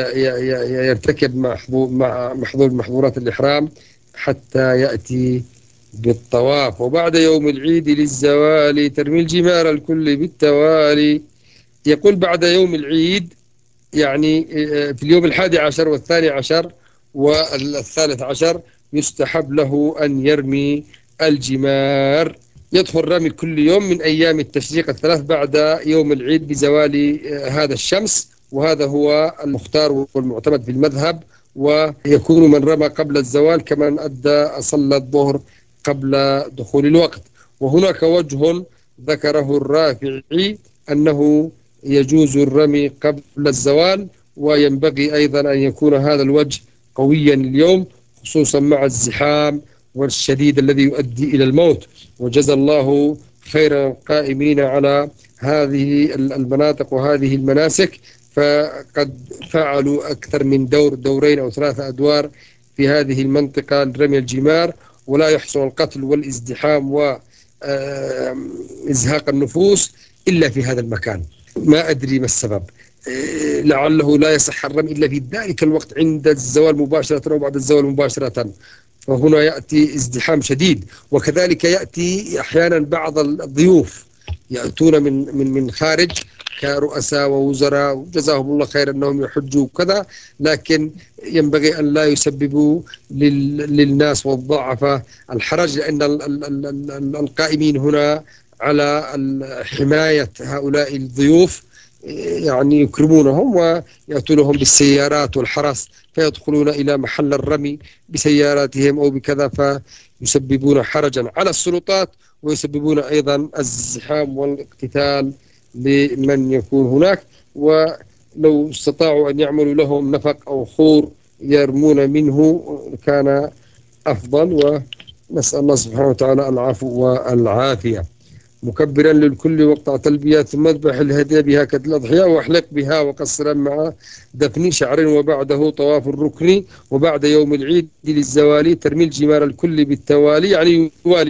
يرتكب محظور محظورات الإحرام حتى يأتي بالطواف. وبعد يوم العيد للزوال ترمي الجمار الكل بالتوالي. يقول بعد يوم العيد، يعني في اليوم 11 و12 و13 يستحب له أن يرمي الجمار. يدخل الرمي كل يوم من أيام التشريق الثلاث بعد يوم العيد بزوال هذا الشمس، وهذا هو المختار والمعتمد في المذهب. ويكون من رمى قبل الزوال كمن صلى الظهر قبل دخول الوقت. وهناك وجه ذكره الرافعي أنه يجوز الرمي قبل الزوال، وينبغي أيضا أن يكون هذا الوجه قويا اليوم، خصوصا مع الزحام والشديد الذي يؤدي إلى الموت. وجزى الله خير القائمين على هذه المناطق وهذه المناسك، فقد فعلوا أكثر من دورين أو 3 أدوار في هذه المنطقة لرمي الجمار، ولا يحصل القتل والازدحام وإزهاق النفوس إلا في هذا المكان. ما أدري ما السبب، لعله لا يصح الرمي إلا في ذلك الوقت عند الزوال مباشرة أو بعد الزوال مباشرة، فهنا يأتي ازدحام شديد. وكذلك يأتي أحيانا بعض الضيوف يأتون من خارج كرؤساء ووزراء، جزاهم الله خير أنهم يحجوا كذا، لكن ينبغي أن لا يسببوا للناس والضعفاء الحرج، لأن القائمين هنا على حماية هؤلاء الضيوف يعني يكرمونهم ويأتونهم بالسيارات والحرس، فيدخلون إلى محل الرمي بسياراتهم أو بكذا، فيسببون حرجا على السلطات ويسببون أيضا الزحام والاقتتال لمن يكون هناك. ولو استطاعوا أن يعملوا لهم نفق أو خور يرمون منه كان أفضل. ونسأل الله سبحانه وتعالى العفو والعافية. مكبرا للكل وقطع تلبية ثم اذبح الهدي بها كالأضحية واحلق بها وقصرا مع دفن شعر. وبعده طواف الركن. وبعد يوم العيد للزوال ترمي الجمار الكل بالتوالي، يعني يوالي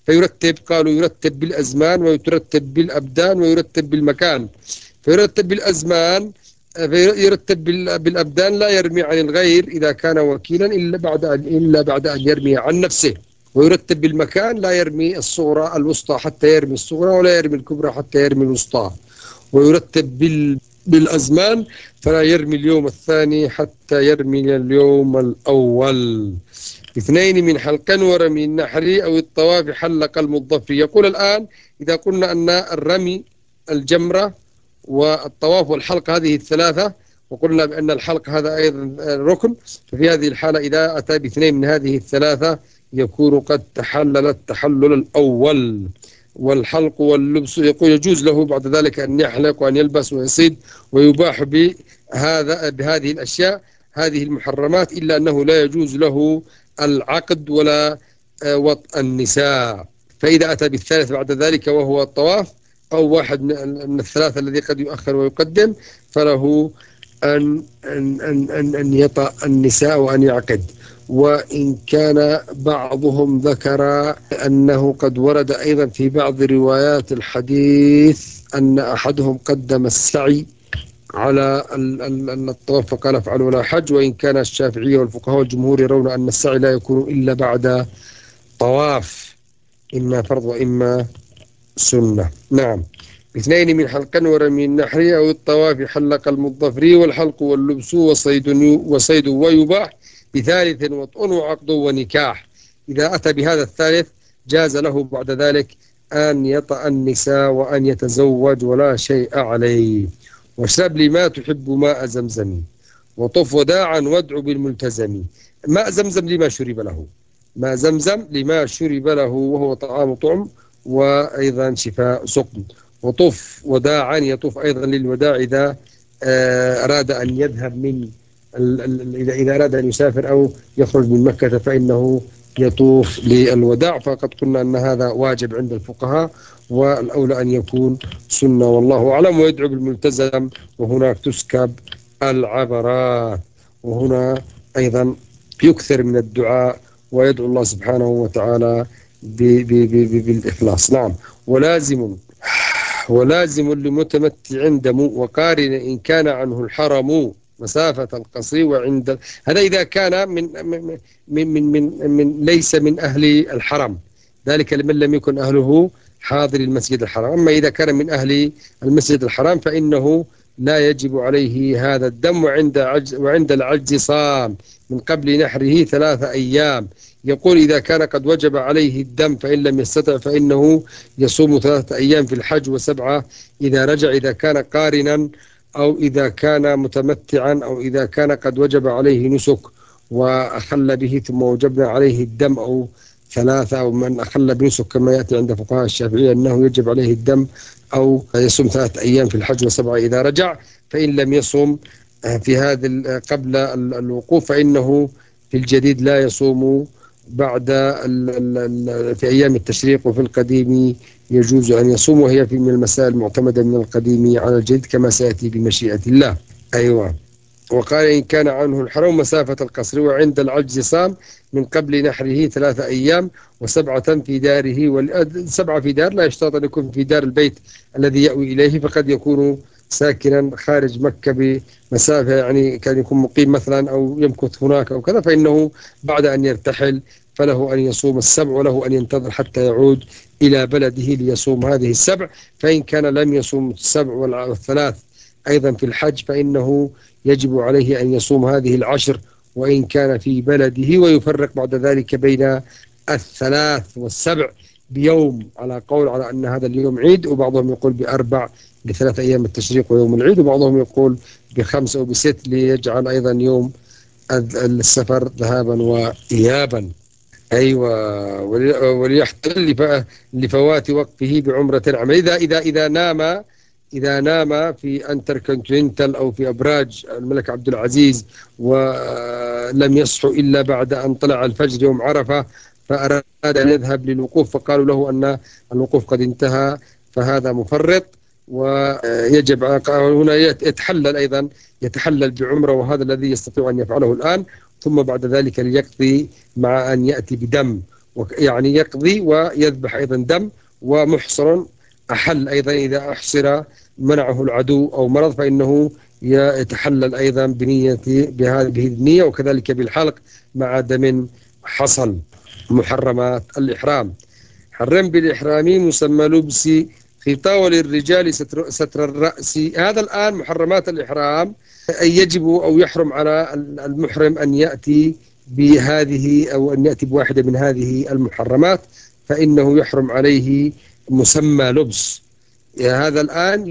فيرتب، قالوا يرتب بالأزمان ويترتب بالأبدان ويرتب بالمكان. فيرتب بالأزمان، يرتب بالأبدان، لا يرمي عن الغير إذا كان وكيلا إلا بعد أن يرمي عن نفسه. ويرتب بالمكان، لا يرمي الصغرى الوسطى حتى يرمي الصغرى، ولا يرمي الكبرى حتى يرمي الوسطى. ويرتب بالأزمان، فلا يرمي اليوم الثاني حتى يرمي اليوم الأول. اثنين من حلق ورمي النحر أو الطواف حلق المضفر. يقول الآن إذا قلنا أن الرمي، الجمرة، والطواف والحلق هذه الثلاثة، وقلنا بأن الحلق هذا أيضا ركن، ففي هذه الحالة إذا أتى باثنين من هذه الثلاثة يكون قد تحلل التحلل الأول. والحلق واللبس، يقول يجوز له بعد ذلك أن يحلق وأن يلبس ويصيد، ويباح بهذه الأشياء، هذه المحرمات، إلا أنه لا يجوز له العقد ولا وطء النساء. فإذا أتى بالثالث بعد ذلك وهو الطواف، أو واحد من الثلاثة الذي قد يؤخر ويقدم، فله أن يطأ النساء وأن يعقد. وإن كان بعضهم ذكر أنه قد ورد أيضا في بعض روايات الحديث أن أحدهم قدم السعي على الطواف فقال افعل ولا حج. وإن كان الشافعية والفقهاء والجمهور يرون أن السعي لا يكون إلا بعد طواف، إما فرض وإما سنة. نعم. اثنين من حلق ورمي النحر أو الطواف حلق المضفر. والحلق واللبس وصيد ويباح بثالث وطء وعقد ونكاح. إذا أتى بهذا الثالث جاز له بعد ذلك أن يطأ النساء وأن يتزوج ولا شيء عليه. واشرب لي ما تحب ماء زمزم، وطف وداعا وادع بالملتزم. ماء زمزم لما شرب له، ماء زمزم لما شرب له، وهو طعام طعم وأيضا شفاء سقم. وطف وداعا، يطوف أيضا للوداع إذا أراد أن يذهب من إذا أراد أن يسافر أو يخرج من مكة فإنه يطوف للوداع. فقد قلنا أن هذا واجب عند الفقهاء، والأولى أن يكون سنة والله أعلم. ويدعو بالملتزم، وهناك تسكب العبرات. وهنا أيضا يكثر من الدعاء ويدعو الله سبحانه وتعالى بالإخلاص. نعم. ولازم لمتمتع دم وقارن إن كان عنه الحرم مسافة القصر. هذا إذا كان من ليس من أهل الحرم، ذلك لمن لم يكن أهله حاضر المسجد الحرام. أما إذا كان من أهل المسجد الحرام فإنه لا يجب عليه هذا الدم. وعند العجز صام من قبل نحره 3 أيام. يقول إذا كان قد وجب عليه الدم فإن لم يستطع فإنه يصوم 3 أيام في الحج و7 إذا رجع، إذا كان قارنا أو إذا كان متمتعا أو إذا كان قد وجب عليه نسك وأخل به ثم وجبنا عليه الدم، أو 3، أو من أخل بنسك كما يأتي عند فقهاء الشافعية أنه يجب عليه الدم، أو يصوم 3 أيام في الحج و7 إذا رجع. فإن لم يصوم في هذا قبل الوقوف فإنه في الجديد لا يصوم بعد في أيام التشريق. وفي القديم يجوز أن يصوم، وهي من المسائل المعتمدة من القديم على الجديد كما سيأتي بمشيئة الله. أيوة. وقال إن كان عنه الحرم مسافة القصر وعند العجز صام من قبل نحره 3 أيام و7 في داره. والسبعة في دار لا يشترط أن يكون في دار البيت الذي يأوي إليه، فقد يكون ساكنا خارج مكة بمسافة، يعني كان يكون مقيم مثلا أو يمكث هناك أو كذا، فإنه بعد أن يرتحل فله أن يصوم السبع، وله أن ينتظر حتى يعود إلى بلده ليصوم هذه السبع. فإن كان لم يصوم السبع والثلاث أيضا في الحج فإنه يجب عليه أن يصوم هذه العشر وإن كان في بلده، ويفرق بعد ذلك بين الثلاث والسبع بيوم، على قول على أن هذا اليوم عيد، وبعضهم يقول ب4 ل3 أيام التشريق ويوم العيد، وبعضهم يقول ب5 أو ب6 ليجعل أيضا يوم السفر ذهابا وإيابا. أيوة. وليحتل لفوات وقفه بعمرة عمل. إذا نام في انتركونتيننتال أو في أبراج الملك عبد العزيز ولم يصحو إلا بعد أن طلع الفجر يوم عرفة، فأراد أن يذهب للوقوف فقالوا له أن الوقوف قد انتهى، فهذا مفرط. ويجب هنا يتحلل أيضا، يتحلل بعمرة، وهذا الذي يستطيع أن يفعله الآن، ثم بعد ذلك ليقضي مع أن يأتي بدم. يعني يقضي ويذبح أيضا دم. ومحصر أحل أيضا إذا أحصر منعه العدو أو مرض فإنه يتحلل أيضا بهذه النية، وكذلك بالحلق مع دم حصل. محرمات الإحرام: حرم بالإحرام مسمى لبس خطاوة للرجال ستر الرأس. هذا الآن محرمات الإحرام، أي يجب أو يحرم على المحرم أن يأتي بهذه أو أن يأتي بواحدة من هذه المحرمات، فإنه يحرم عليه مسمى لبس. هذا الآن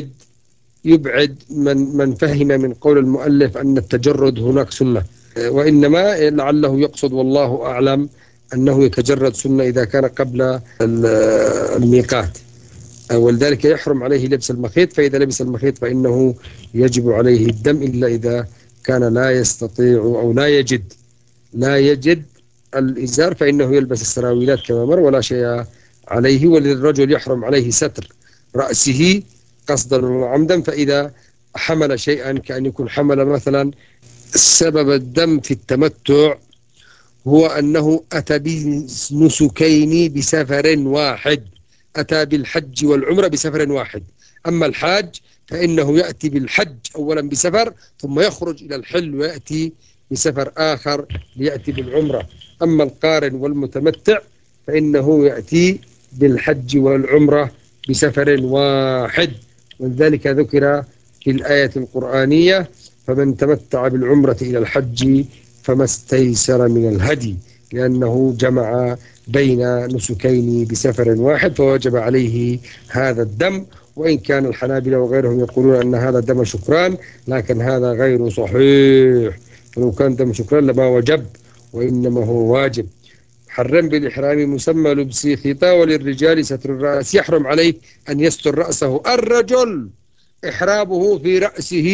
يبعد من فهم من قول المؤلف أن التجرد هناك سنة، وإنما لعله يقصد والله أعلم أنه يتجرد سنة إذا كان قبل الميقات، ولذلك يحرم عليه لبس المخيط. فإذا لبس المخيط فإنه يجب عليه الدم، إلا إذا كان لا يستطيع أو لا يجد الإزار فإنه يلبس السراويلات كما مر ولا شيء عليه. وللرجل يحرم عليه ستر رأسه قصدا وعمدا، فإذا حمل شيئا كأن يكون حمل مثلا سبب الدم في التمتع هو أنه أتى بنسكين بسفر واحد، أتى بالحج والعمرة بسفر واحد. أما الحاج فإنه يأتي بالحج أولا بسفر، ثم يخرج إلى الحل ويأتي بسفر آخر ليأتي بالعمرة. أما القارن والمتمتع فإنه يأتي بالحج والعمرة بسفر واحد. ولذلك ذكر في الآية القرآنية: فمن تمتع بالعمرة إلى الحج فما استيسر من الهدي، لأنه جمع بين نسكين بسفر واحد فوجب عليه هذا الدم. وإن كان الحنابلة وغيرهم يقولون أن هذا دم شكران، لكن هذا غير صحيح، فلو كان دم شكران لما وجب، وإنما هو واجب. حرم بالإحرام مسمى لبس خطا، وللرجال ستر الرأس. يحرم عليه أن يستر رأسه. الرجل إحرامه في رأسه،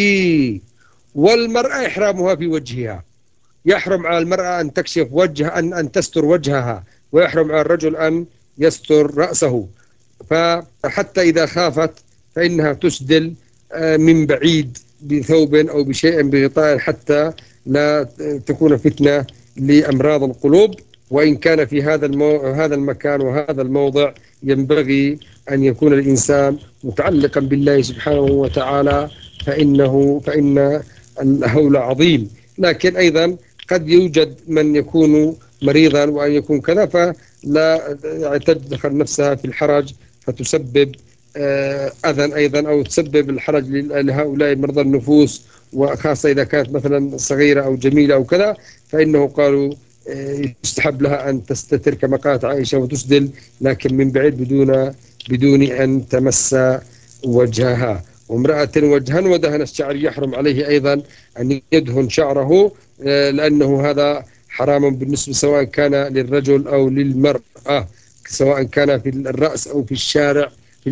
والمرأة إحرامها في وجهها. يحرم على المرأة أن تكشف وجه أن تستر وجهها، ويحرم على الرجل أن يستر رأسه. فحتى إذا خافت فإنها تسدل من بعيد بثوب أو بشيء بغطاء، حتى لا تكون فتنة لأمراض القلوب. وإن كان في هذا المكان وهذا الموضع ينبغي أن يكون الإنسان متعلقا بالله سبحانه وتعالى، فإن الهول عظيم. لكن أيضا قد يوجد من يكون مريضا وأن يكون كذا، فلا تدخل نفسها في الحرج فتسبب أذى أيضا، أو تسبب الحرج لهؤلاء مرضى النفوس، وخاصة إذا كانت مثلا صغيرة أو جميلة أو كذا، فإنه قالوا يستحب لها أن تستتر كما قالت عائشة وتسدل، لكن من بعيد بدون أن تمس وجهها. وامرأة وجها ودهن الشعر يحرم عليه أيضا أن يدهن شعره، لأنه هذا حرام بالنسبة سواء كان للرجل أو للمرأة، سواء كان في الرأس أو في الشارع،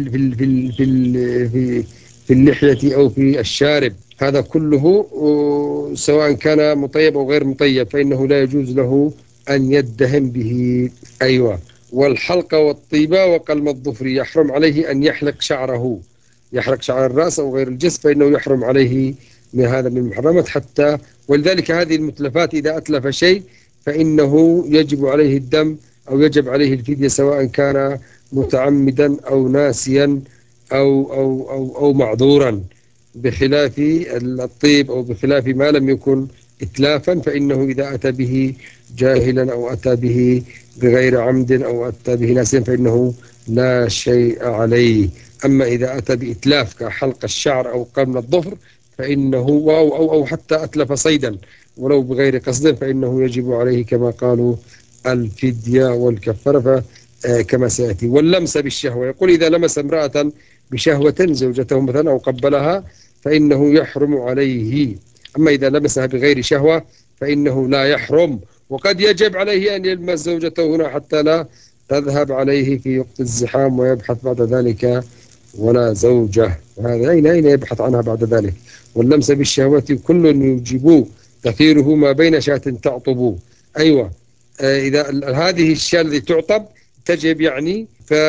في اللحية أو في الشارب. هذا كله سواء كان مطيب أو غير مطيب فإنه لا يجوز له أن يدهن به. أيوة. والحلق والطيبة وقلم الظفر يحرم عليه أن يحلق شعر الرأس أو غير الجسم، فإنه يحرم عليه من هذا من المحرمات. حتى ولذلك هذه المتلفات إذا أتلف شيء فإنه يجب عليه الدم أو يجب عليه الفدية، سواء كان متعمدا أو ناسيا أو معذورا، بخلاف الطيب أو بخلاف ما لم يكن إتلافا، فإنه إذا أتى به جاهلا أو أتى به بغير عمد أو أتى به ناسيا فإنه لا شيء عليه. أما إذا أتى بإتلاف كحلق الشعر أو قمن الظفر فإنه أو حتى أتلف صيدا ولو بغير قصد فإنه يجب عليه كما قالوا الفدية والكفارة، كما سيأتي. واللمس بالشهوة، يقول إذا لمس امرأة بشهوة زوجته مثلا أو قبلها فإنه يحرم عليه. أما إذا لمسها بغير شهوة فإنه لا يحرم. وقد يجب عليه أن يلمس زوجته هنا حتى لا تذهب عليه في وقت الزحام ويبحث بعد ذلك ولا زوجة، هذا أين يبحث عنها بعد ذلك. واللمس بالشهوة كل يوجب كثيره ما بين شاة تعطب. أيوة. إذا هذه الشاة التي تعطب تجب يعني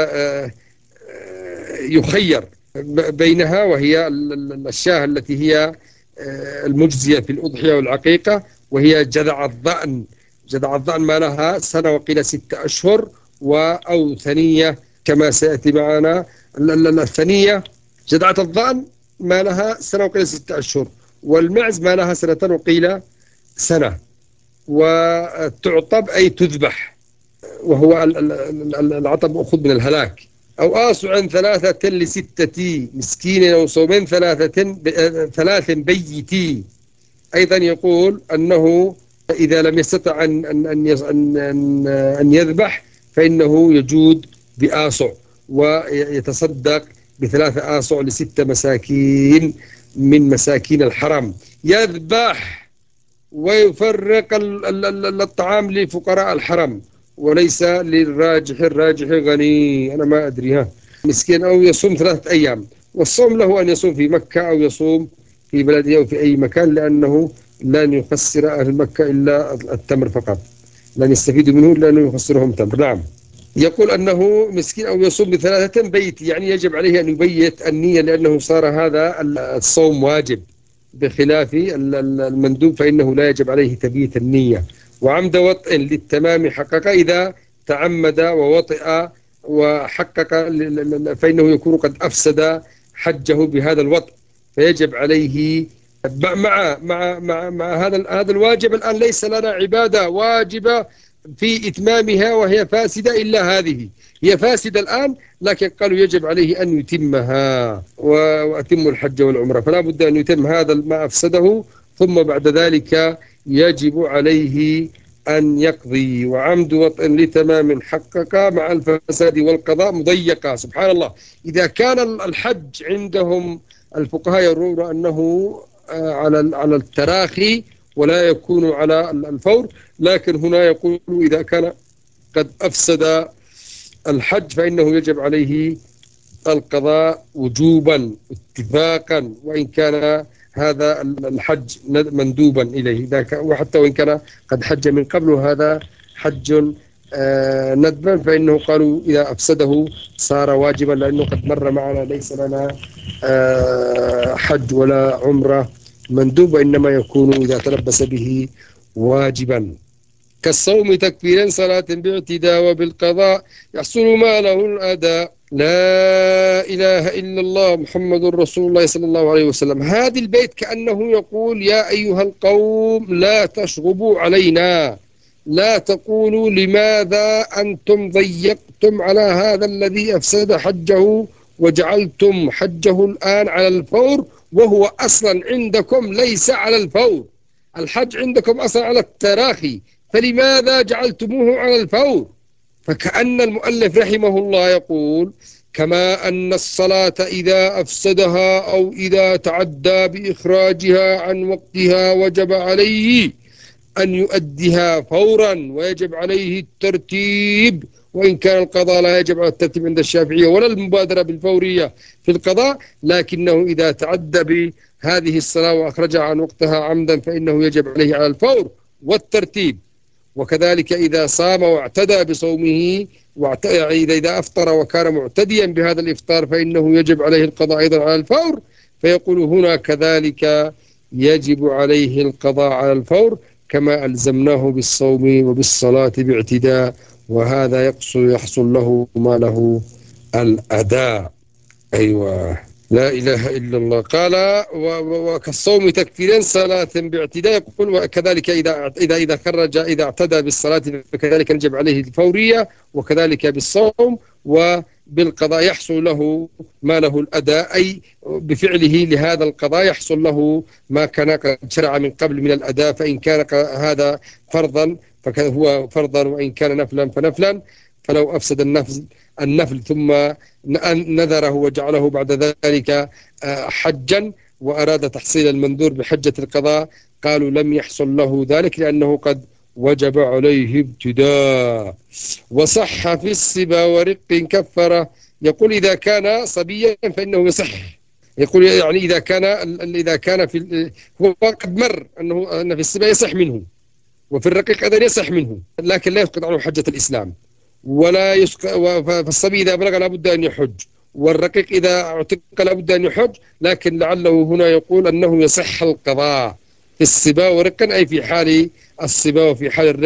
يخير بينها، وهي الشاة التي هي المجزية في الأضحية والعقيقة، وهي جذع الضأن جذع الظأن ما لها سنة وقيل 6 أشهر، أو ثنية كما سيأتي معنا. الثنية جذعة الظأن ما لها سنة وقيل 6 أشهر، والمعز ما لها سنة وقيل سنة. وتعطب أي تذبح، وهو العطب مأخوذ من الهلاك. أو آصع 3 ل6 مسكين، أو صومين 3 بيتي. أيضا يقول أنه إذا لم يستطع أن يذبح فإنه يجود بآصع، ويتصدق ب3 آصع ل6 مساكين من مساكين الحرم. يذبح ويفرق الطعام لفقراء الحرم وليس للراجح. الراجح غني، أنا ما أدري ها مسكين. أو يصوم 3 أيام، والصوم له أن يصوم في مكة أو يصوم في بلده أو في أي مكان، لأنه لن يخسر أهل مكة إلا التمر فقط، لن يستفيدوا منه لأنه يخسرهم تمر. نعم. يقول أنه مسكين أو يصوم ب3 بيت، يعني يجب عليه أن يبيت النية، لأنه صار هذا الصوم واجب، بخلاف المندوب فإنه لا يجب عليه تبييت النية. وعمد وطئ للتمام حقق، إذا تعمد ووطئ وحقق فإنه يكون قد أفسد حجه بهذا الوطئ، فيجب عليه مع هذا الواجب. الآن ليس لنا عبادة واجبة في إتمامها وهي فاسدة إلا هذه، هي فاسدة الآن، لكن قالوا يجب عليه أن يتمها، وأتم الحج والعمرة، فلا بد أن يتم هذا ما أفسده، ثم بعد ذلك يجب عليه أن يقضي. وعمد وطء لتمام حقق مع الفساد والقضاء مضيقة. سبحان الله، إذا كان الحج عندهم الفقهاء يرون أنه على التراخي ولا يكون على الفور، لكن هنا يقول إذا كان قد أفسد الحج فإنه يجب عليه القضاء وجوبا اتفاقا، وإن كان هذا الحج مندوبا إليه، وحتى وإن كان قد حج من قبل هذا حج ندبا، فإنه قالوا إذا أفسده صار واجبا، لأنه قد مر معنا ليس لنا حج ولا عمرة مندوب، وإنما يكون إذا تلبس به واجبا. كالصوم تكفيرا صلاة باعتداء، وبالقضاء يحصل ما له الأداء. لا إله إلا الله محمد رسول الله صلى الله عليه وسلم. هذا البيت كأنه يقول يا أيها القوم لا تشغبوا علينا، لا تقولوا لماذا أنتم ضيقتم على هذا الذي أفسد حجه وجعلتم حجه الآن على الفور، وهو أصلا عندكم ليس على الفور، الحج عندكم أصلا على التراخي، فلماذا جعلتموه على الفور؟ فكأن المؤلف رحمه الله يقول كما أن الصلاة إذا أفسدها أو إذا تعدى بإخراجها عن وقتها وجب عليه أن يؤديها فورا، ويجب عليه الترتيب، وإن كان القضاء لا يجب على الترتيب عند الشافعية ولا المبادرة بالفورية في القضاء، لكنه إذا تعدى بهذه الصلاة وأخرجها عن وقتها عمدا فإنه يجب عليه على الفور والترتيب. وكذلك إذا صام واعتدى بصومه، إذا أفطر وكان معتديا بهذا الإفطار فإنه يجب عليه القضاء أيضا على الفور. فيقول هنا كذلك يجب عليه القضاء على الفور، كما ألزمناه بالصوم وبالصلاة باعتداء، وهذا يحصل له ما له الأداء. أيوة، لا إله إلا الله. قال وكالصوم تكفيرا صلاة باعتداء، يقول وكذلك إذا خرج إذا اعتدى بالصلاة فكذلك يجب عليه الفورية، وكذلك بالصوم وبالقضاء يحصل له ما له الأداء، أي بفعله لهذا القضاء يحصل له ما كان قد شرع من قبل من الأداء، فإن كان هذا فرضا فهو فرضا، وإن كان نفلا فنفلا. فلو أفسد النفل ثم نذره وجعله بعد ذلك حجا وأراد تحصيل المنذور بحجة القضاء، قالوا لم يحصل له ذلك لأنه قد وجب عليه ابتداء. وصح في السبا ورق كفره، يقول إذا كان صبيا فإنه يصح. يقول يعني إذا كان هو قد مر أن في السبا يصح منه، وفي الرقيق أيضا يصح منه، لكن لا يسقط عنه حجة الإسلام. ولا يسقط. فالصبي إذا بلغ لابد أن يحج، والرقيق إذا اعتق لابد أن يحج، لكن لعله هنا يقول أنه يصح القضاء في الصبا ورقا، أي في حال الصبا وفي حال الرق،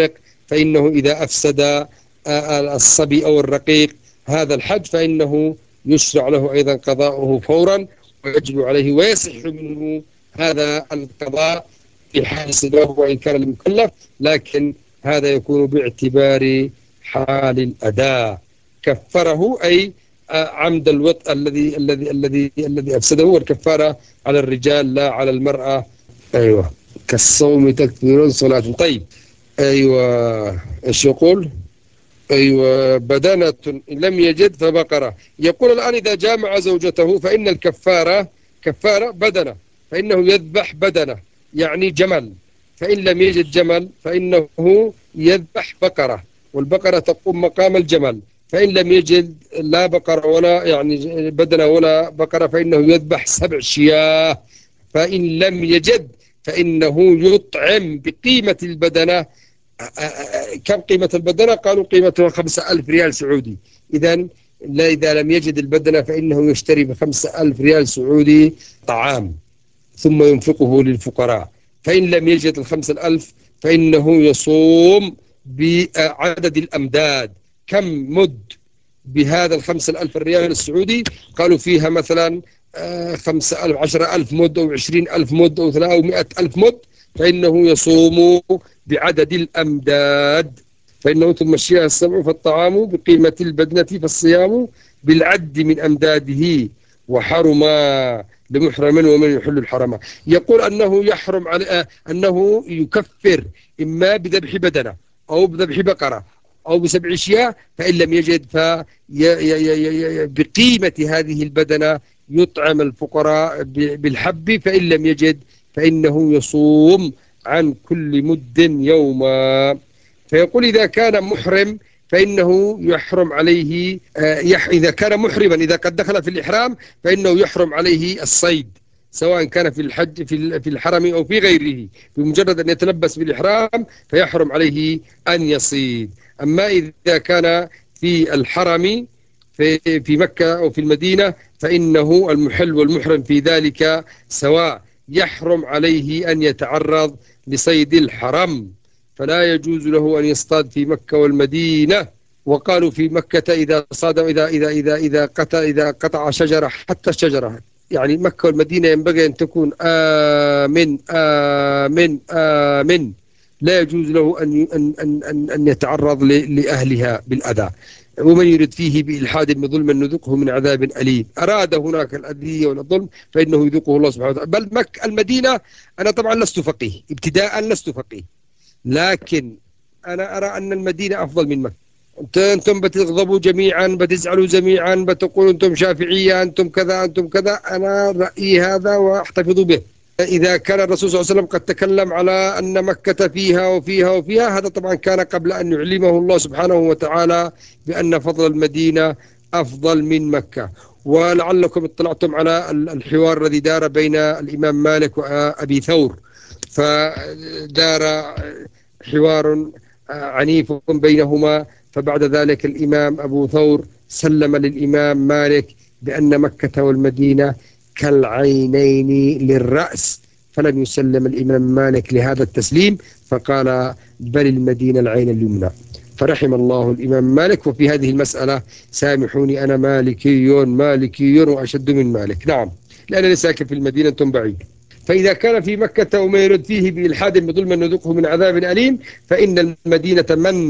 فإنه إذا أفسد الصبي أو الرقيق هذا الحد فإنه يشرع له أيضا قضاؤه فورا ويجب عليه ويصح منه هذا القضاء في حال صداه وإن كان المكلف، لكن هذا يكون باعتبار حال الأداء. كفره أي عمد الوطء الذي أفسده، والكفارة على الرجال لا على المرأة. أيوة، كالصوم تكفير صلاة. طيب، أيوة، إيش يقول؟ أيوة، بدنة لم يجد فبقرة. يقول الآن إذا جامع زوجته فإن الكفارة كفارة بدنة، فإنه يذبح بدنة يعني جمل، فإن لم يجد جمل فإنه يذبح بقرة، والبقرة تقوم مقام الجمل، فإن لم يجد لا بقرة ولا يعني بدنة ولا بقرة فإنه يذبح 7 شياه، فإن لم يجد فإنه يطعم بقيمة البدنة. كم قيمة البدنة؟ قالوا قيمتها 5,000 ريال سعودي. إذا إذا لم يجد البدنة فإنه يشتري ب5,000 ريال سعودي طعام ثم ينفقه للفقراء. فإن لم يجد 5,000 فإنه يصوم بعدد الأمداد. كم مد بهذا 5,000 ريال السعودي؟ قالوا فيها مثلا 5,000 10,000 مد أو 20,000 مد أو 300,000 مد، فإنه يصوم بعدد الأمداد. فإنه تمشيها السبع فالطعام بقيمة البدنة فالصيام بالعد من أمداده. وحرم لمحرم ومن يحل الحرم. يقول أنه يحرم على أنه يكفر إما بذبح بدنة أو بذبح بقرة أو ب7 شياه، فإن لم يجد بقيمة هذه البدنة يطعم الفقراء بالحب، فإن لم يجد فإنه يصوم عن كل مد يوما. فيقول إذا كان محرم فإنه يحرم عليه إذا كان محرما إذا قد دخل في الإحرام فإنه يحرم عليه الصيد، سواء كان في الحج في الحرم أو في غيره. بمجرد أن يتلبس بالإحرام فيحرم عليه أن يصيد. أما إذا كان في الحرم في مكة أو في المدينة فإنه المحل والمحرم في ذلك سواء، يحرم عليه أن يتعرض لصيد الحرم، فلا يجوز له أن يصطاد في مكة والمدينة. وقالوا في مكة إذا صاد إذا قطع شجرة حتى الشجرة، يعني مكة والمدينة ينبغي أن تكون آمن آمن آمن، لا يجوز له أن يتعرض لأهلها بالأذى. ومن يرد فيه بإلحاد بظلم نذقه من عذاب أليم. أراد هناك الأذية والظلم فإنه يذقه الله سبحانه وتعالى. بل المدينة، أنا طبعا لست فقيه، ابتداء لست فقيه، لكن أنا أرى أن المدينة أفضل من مكة. أنتم بتغضبوا جميعا، بتزعلوا جميعا، بتقولوا أنتم شافعية، أنتم كذا أنتم كذا، أنا رأيي هذا وأحتفظ به. إذا كان الرسول صلى الله عليه وسلم قد تكلم على أن مكة فيها وفيها وفيها، هذا طبعا كان قبل أن يعلمه الله سبحانه وتعالى بأن فضل المدينة أفضل من مكة. ولعلكم اطلعتم على الحوار الذي دار بين الإمام مالك وأبي ثور، فدار حوار عنيف بينهما، فبعد ذلك الإمام أبو ثور سلم للإمام مالك بأن مكة والمدينة كالعينين للرأس، فلم يسلم الإمام مالك لهذا التسليم، فقال بل المدينة العين اليمنى. فرحم الله الإمام مالك. وفي هذه المسألة سامحوني أنا مالكي وأشد من مالك، نعم، لأنني ساكن في المدينة أنتم بعيد. فإذا كان في مكة وما يرد فيه بإلحاد بظلم نذقه من عذاب أليم، فإن المدينة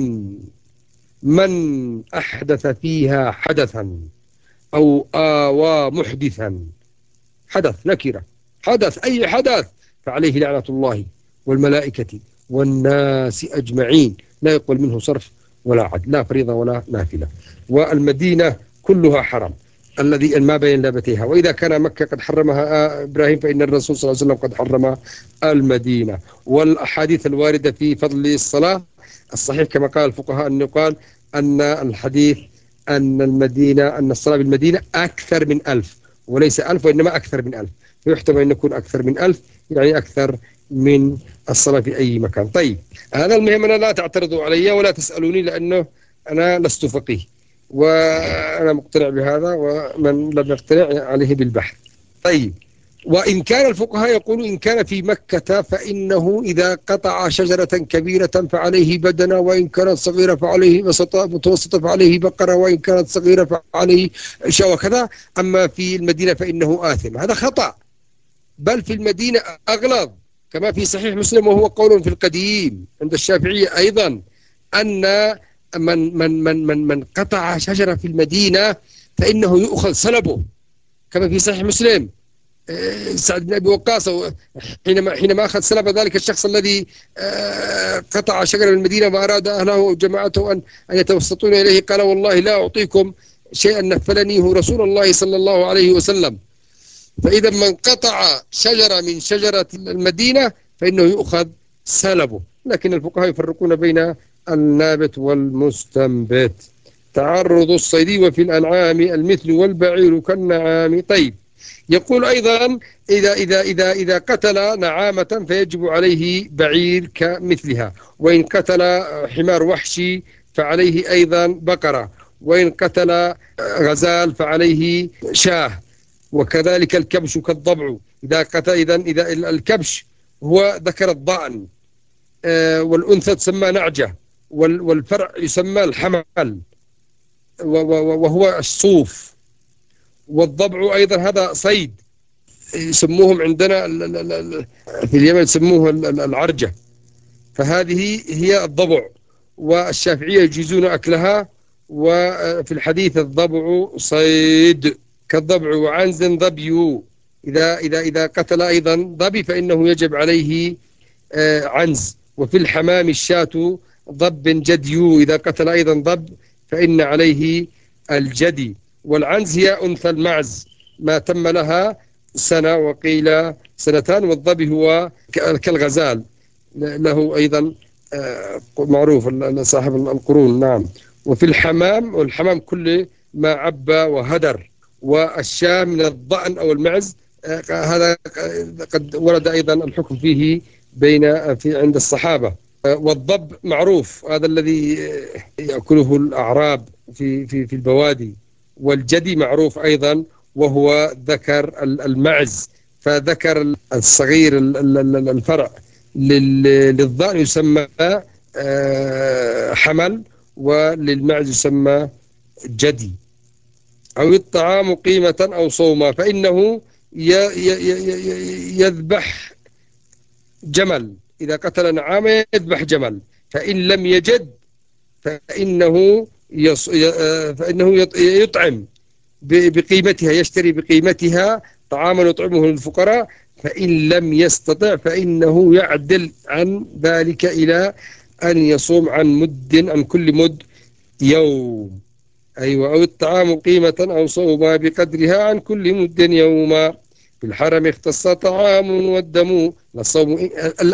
من أحدث فيها حدثا أو آوى محدثا، حدث نكرة، حدث أي حدث، فعليه لعنة الله والملائكة والناس أجمعين، لا يقبل منه صرف ولا عدل، لا فريضة ولا نافلة. والمدينة كلها حرم الذي ما بين لابتيها. وإذا كان مكة قد حرمها إبراهيم فإن الرسول صلى الله عليه وسلم قد حرم المدينة. والأحاديث الواردة في فضل الصلاة الصحيح كما قال الفقهاء أنه قال أن الحديث أن الصلاة بالمدينة أكثر من 1000، وليس 1000 وإنما أكثر من 1000، فيحتمل أن يكون أكثر من 1000 يعني أكثر من الصلاة في أي مكان. طيب، هذا المهم، أنا لا تعترضوا علي ولا تسألوني لأنه أنا لست فقيه، وأنا مقتنع بهذا، ومن لم يقتنع عليه بالبحث. طيب، وإن كان الفقهاء يقولون إن كان في مكة فإنه إذا قطع شجرة كبيرة فعليه بدنة، وإن كانت صغيرة فعليه متوسطة فعليه بقرة، وإن كانت صغيرة فعليه شاة وكذا. أما في المدينة فإنه آثم. هذا خطأ، بل في المدينة أغلظ، كما في صحيح مسلم، وهو قول في القديم عند الشافعية أيضا، أن من قطع شجرة في المدينة فإنه يؤخذ سلبه، كما في صحيح مسلم. سعد بن أبي وقاص حينما أخذ سلب ذلك الشخص الذي قطع شجرة من المدينة وأراد أهله وجماعته أن يتوسطون إليه، قال والله لا أعطيكم شيئا نفلنيه رسول الله صلى الله عليه وسلم. فإذا من قطع شجرة من شجرة المدينة فإنه يؤخذ سلبه. لكن الفقهاء يفرقون بين النابت والمستنبت. تعرض الصيد وفي الأنعام المثل والبعير كالنعام. طيب، يقول أيضا إذا قتل نعامة فيجب عليه بعير كمثلها، وإن قتل حمار وحشي فعليه أيضا بقرة، وإن قتل غزال فعليه شاه، وكذلك الكبش كالضبع. إذا قتل إذا الكبش هو ذكر الضأن، والأنثى تسمى نعجة، والفرع يسمى الحمل وهو الصوف، والضبع أيضا هذا صيد يسموهم عندنا في اليمن يسموه العرجة. فهذه هي الضبع، والشافعية يجيزون أكلها. وفي الحديث الضبع صيد كالضبع وعنز ضبي. إذا قتل أيضا ضبي فإنه يجب عليه عنز. وفي الحمام الشاة ضب جدي، إذا قتل أيضا ضب فإن عليه الجدي. والعنز هي أنثى المعز ما تم لها سنة وقيل سنتان، والضبي هو كالغزال له أيضا معروف صاحب القرون. نعم. وفي الحمام، والحمام كل ما عبى وهدر، والشاة من الضأن أو المعز. هذا قد ورد أيضا الحكم فيه عند الصحابة. والضب معروف، هذا الذي يأكله الأعراب في البوادي. والجدي معروف أيضا، وهو ذكر المعز. فذكر الصغير الفرع للضأن يسمى حمل، وللمعز يسمى جدي. أو الطعام قيمة أو صوما فإنه يذبح جمل. إذا قتل نعامة يذبح جمل، فإن لم يجد فإنه يطعم بقيمتها، يشتري بقيمتها طعاما يطعمه للفقراء. فإن لم يستطع فإنه يعدل عن ذلك إلى أن يصوم عن كل مد يوم. أيوة. أو الطعام قيمة أو صوما بقدرها عن كل مد يوما. في الحرم اختص طعام والدم للصوم.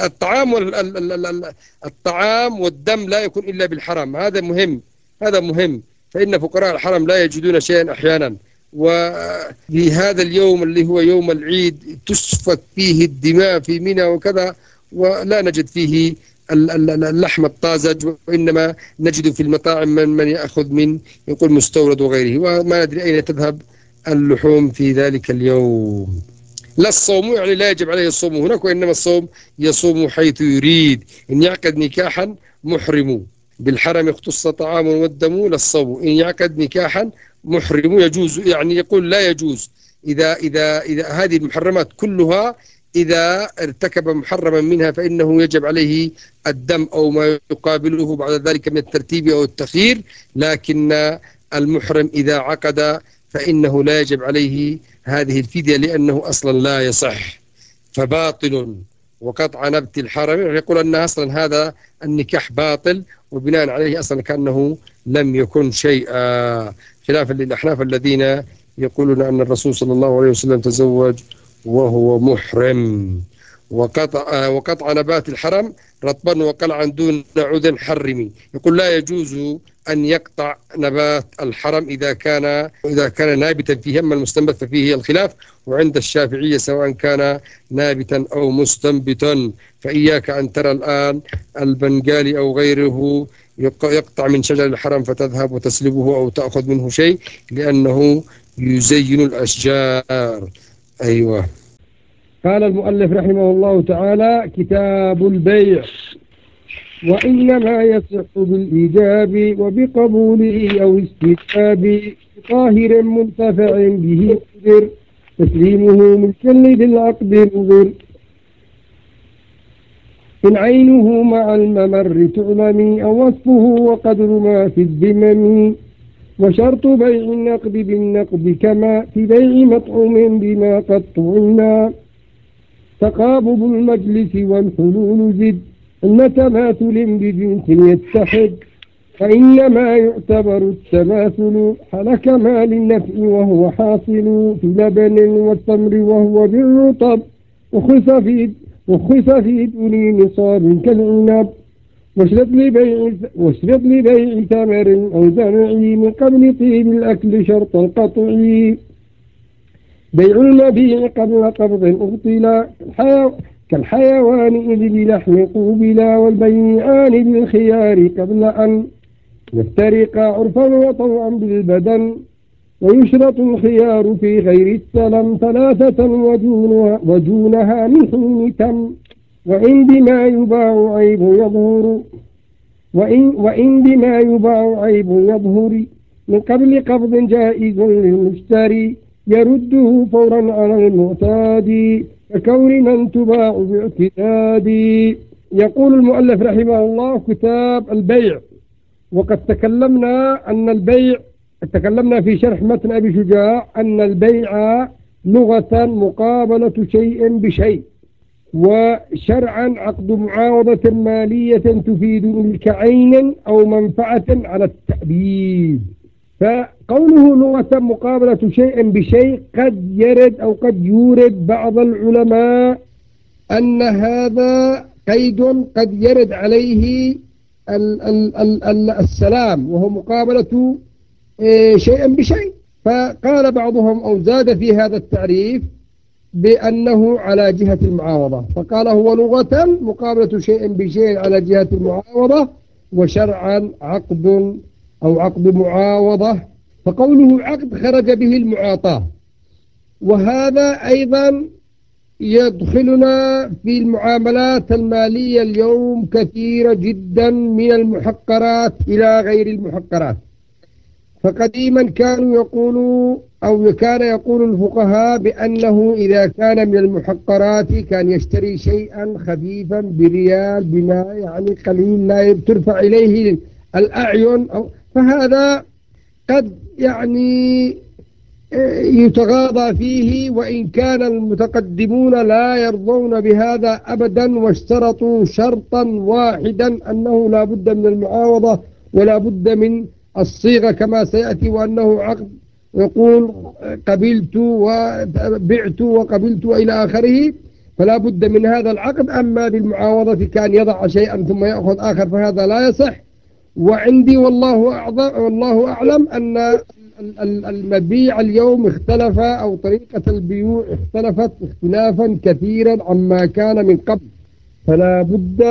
الطعام والدم لا يكون إلا بالحرم. هذا مهم، هذا مهم. فإن فقراء الحرم لا يجدون شيئا أحيانا. وفي هذا اليوم اللي هو يوم العيد تسفك فيه الدماء في منى وكذا، ولا نجد فيه اللحم الطازج، وإنما نجد في المطاعم من يأخذ من يقول مستورد وغيره، وما ندري أين تذهب اللحوم في ذلك اليوم. لا الصوم يعني لا يجب عليه الصوم هناك، وإنما الصوم يصوم حيث يريد. إن يعقد نكاحا محرم بالحرم اختص طعام والدم للصوم. إن يعقد نكاحا محرم يجوز، يعني يقول لا يجوز إذا هذه المحرمات كلها إذا ارتكب محرما منها فإنه يجب عليه الدم أو ما يقابله بعد ذلك من الترتيب أو التخيير. لكن المحرم إذا عقد فإنه لا يجب عليه هذه الفدية، لأنه أصلا لا يصح، فباطل. وقطع نبت الحرم يقول أن أصلا هذا النكاح باطل، وبناء عليه أصلا كأنه لم يكن شيئا، خلافا للأحناف الذين يقولون أن الرسول صلى الله عليه وسلم تزوج وهو محرم. وقطع نبات الحرم رطبا وقلعا دون عذر حرمي. يقول لا يجوز أن يقطع نبات الحرم إذا كان نابتا فيه. أما المستنبت ففيه الخلاف، وعند الشافعية سواء كان نابتا أو مستنبتا. فإياك أن ترى الآن البنغالي أو غيره يقطع من شجر الحرم فتذهب وتسلبه أو تأخذ منه شيء، لأنه يزين الأشجار. أيوة. قال المؤلف رحمه الله تعالى: كتاب البيع. وإنما يصح بالإيجاب وبقبوله أو استجاب طاهر منتفع به قدر تسليمه ملكا ذي العقد نظر إن عينه مع الممر تعلمي أو وصفه وقدر ما في الذمم وشرط بيع النقد بالنقد كما في بيع مطعوم بما قد طعنا تقابض المجلس والحلول زد إن تماثل بجنس يتحد فإنما يعتبر التماثل حال كمال النفع وهو حاصل في لبن والتمر وهو بالرطب وخص في دون نصاب كالعنب واشرط لبيع ثمر أو زرع من قبل طيب الأكل شرط القطع بيع المبيع قبل قبض أبطلا كالحيوان إذ بلحم قوبلا والبيعان بالخيار قبل أن يفترقا عرفا وطوعا بالبدن ويشرط الخيار في غير السلم ثلاثة وجونها من حين تم وإن بما يباع عيب يظهر من قبل قبض جائز للمشتري يرده فورا على المعتاد ككون من تباع باعتداد. يقول المؤلف رحمه الله: كتاب البيع. وقد تكلمنا في شرح متن أبي شجاع أن البيع لغة مقابلة شيء بشيء، وشرعا عقد معاوضة مالية تفيد ملك عين أو منفعة على التأبيد. فقوله لغة مقابلة شيء بشيء قد يرد أو قد يورد بعض العلماء أن هذا قيد قد يرد عليه السلام، وهو مقابلة شيئا بشيء. فقال بعضهم أو زاد في هذا التعريف بأنه على جهة المعاوضة، فقال هو لغة مقابلة شيء بشيء على جهة المعاوضة، وشرعا عقد أو عقد معاوضة. فقوله عقد خرج به المعاطاة، وهذا أيضا يدخلنا في المعاملات المالية اليوم كثيرة جدا من المحقرات إلى غير المحقرات. فقديما كانوا يقولوا أو كان يقول الفقهاء بأنه إذا كان من المحقرات كان يشتري شيئا خفيفا بريال بما يعني قليل لا ترفع إليه الأعين، فهذا قد يعني يتغاضى فيه، وإن كان المتقدمون لا يرضون بهذا أبدا، واشترطوا شرطا واحدا أنه لا بد من المعاوضة ولا بد من الصيغة كما سيأتي، وأنه عقد يقول قبلت وبعت وقبلت إلى آخره، فلا بد من هذا العقد. أما بالمعاوضة كان يضع شيئا ثم يأخذ آخر، فهذا لا يصح. وعندي والله أعلم أن المبيع اليوم اختلف، أو طريقة البيوع اختلفت اختلافا كثيرا عما كان من قبل، فلا بد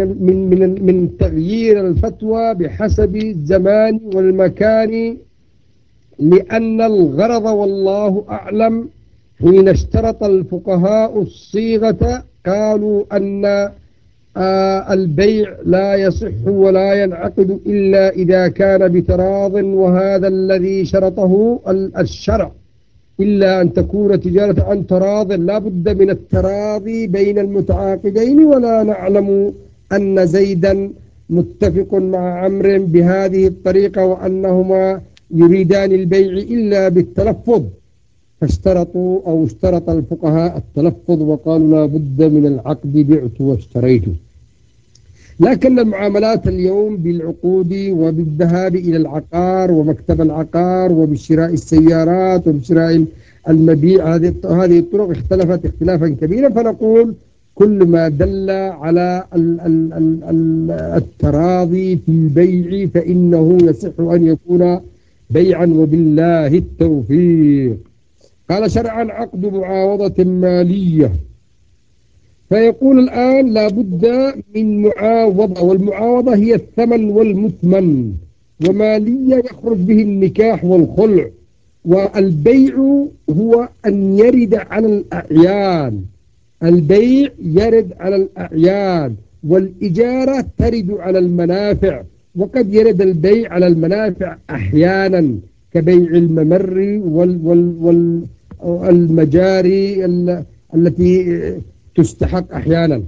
من تغيير الفتوى بحسب الزمان والمكان، لأن الغرض والله أعلم حين اشترط الفقهاء الصيغة قالوا أن البيع لا يصح ولا ينعقد إلا إذا كان بتراض، وهذا الذي شرطه الشرع، إلا أن تكون تجارة عن تراض، لا بد من التراضي بين المتعاقدين. ولا نعلم أن زيدا متفق مع عمرو بهذه الطريقة وأنهما يريدان البيع إلا بالتلفظ، فاشترطوا أو اشترط الفقهاء التلفظ وقالوا لا بد من العقد بعت واشتريت. لكن المعاملات اليوم بالعقود وبالذهاب إلى العقار ومكتب العقار وبشراء السيارات وبشراء المبيع، هذه الطرق اختلفت اختلافا كبيرا. فنقول كل ما دل على التراضي في البيع فإنه يصح أن يكون بيعا، وبالله التوفيق. قال شرعا عقد معاوضة مالية. فيقول الآن لا بد من معاوضة، والمعاوضة هي الثمن والمثمن، ومالية يخرج به النكاح والخلع. والبيع هو أن يرد على الأعيان، البيع يرد على الأعيان، والإجارة ترد على المنافع، وقد يرد البيع على المنافع أحيانا كبيع الممر والمجاري التي تستحق أحيانا.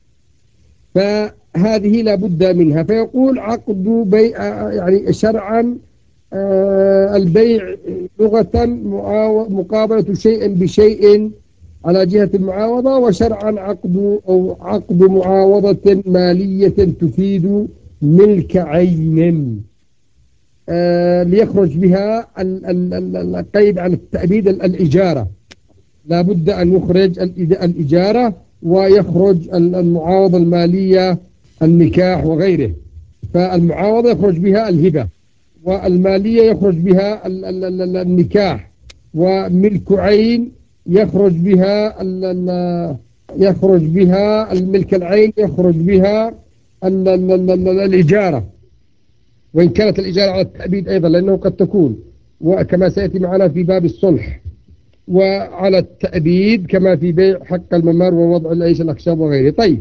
فهذه لا بد منها. فيقول عقد بيع يعني شرعا البيع لغة مقابلة شيء بشيء على جهة المعاوضة، وشرعا عقد معاوضة مالية تفيد ملك عين ليخرج بها القيد عن التأبيد الإجارة. لا بد أن يخرج الإجارة ويخرج المعاوضة المالية النكاح وغيره. فالمعاوضة يخرج بها الهبة، والمالية يخرج بها النكاح، وملك عين يخرج بها يخرج بها الملك العين، يخرج بها الإجارة، وإن كانت الإجارة على التأبيد أيضا لأنه قد تكون، وكما سيأتي معنا في باب الصلح، وعلى التأبيد كما في بيع حق الممر ووضع العيش الأخشاب وغيره. طيب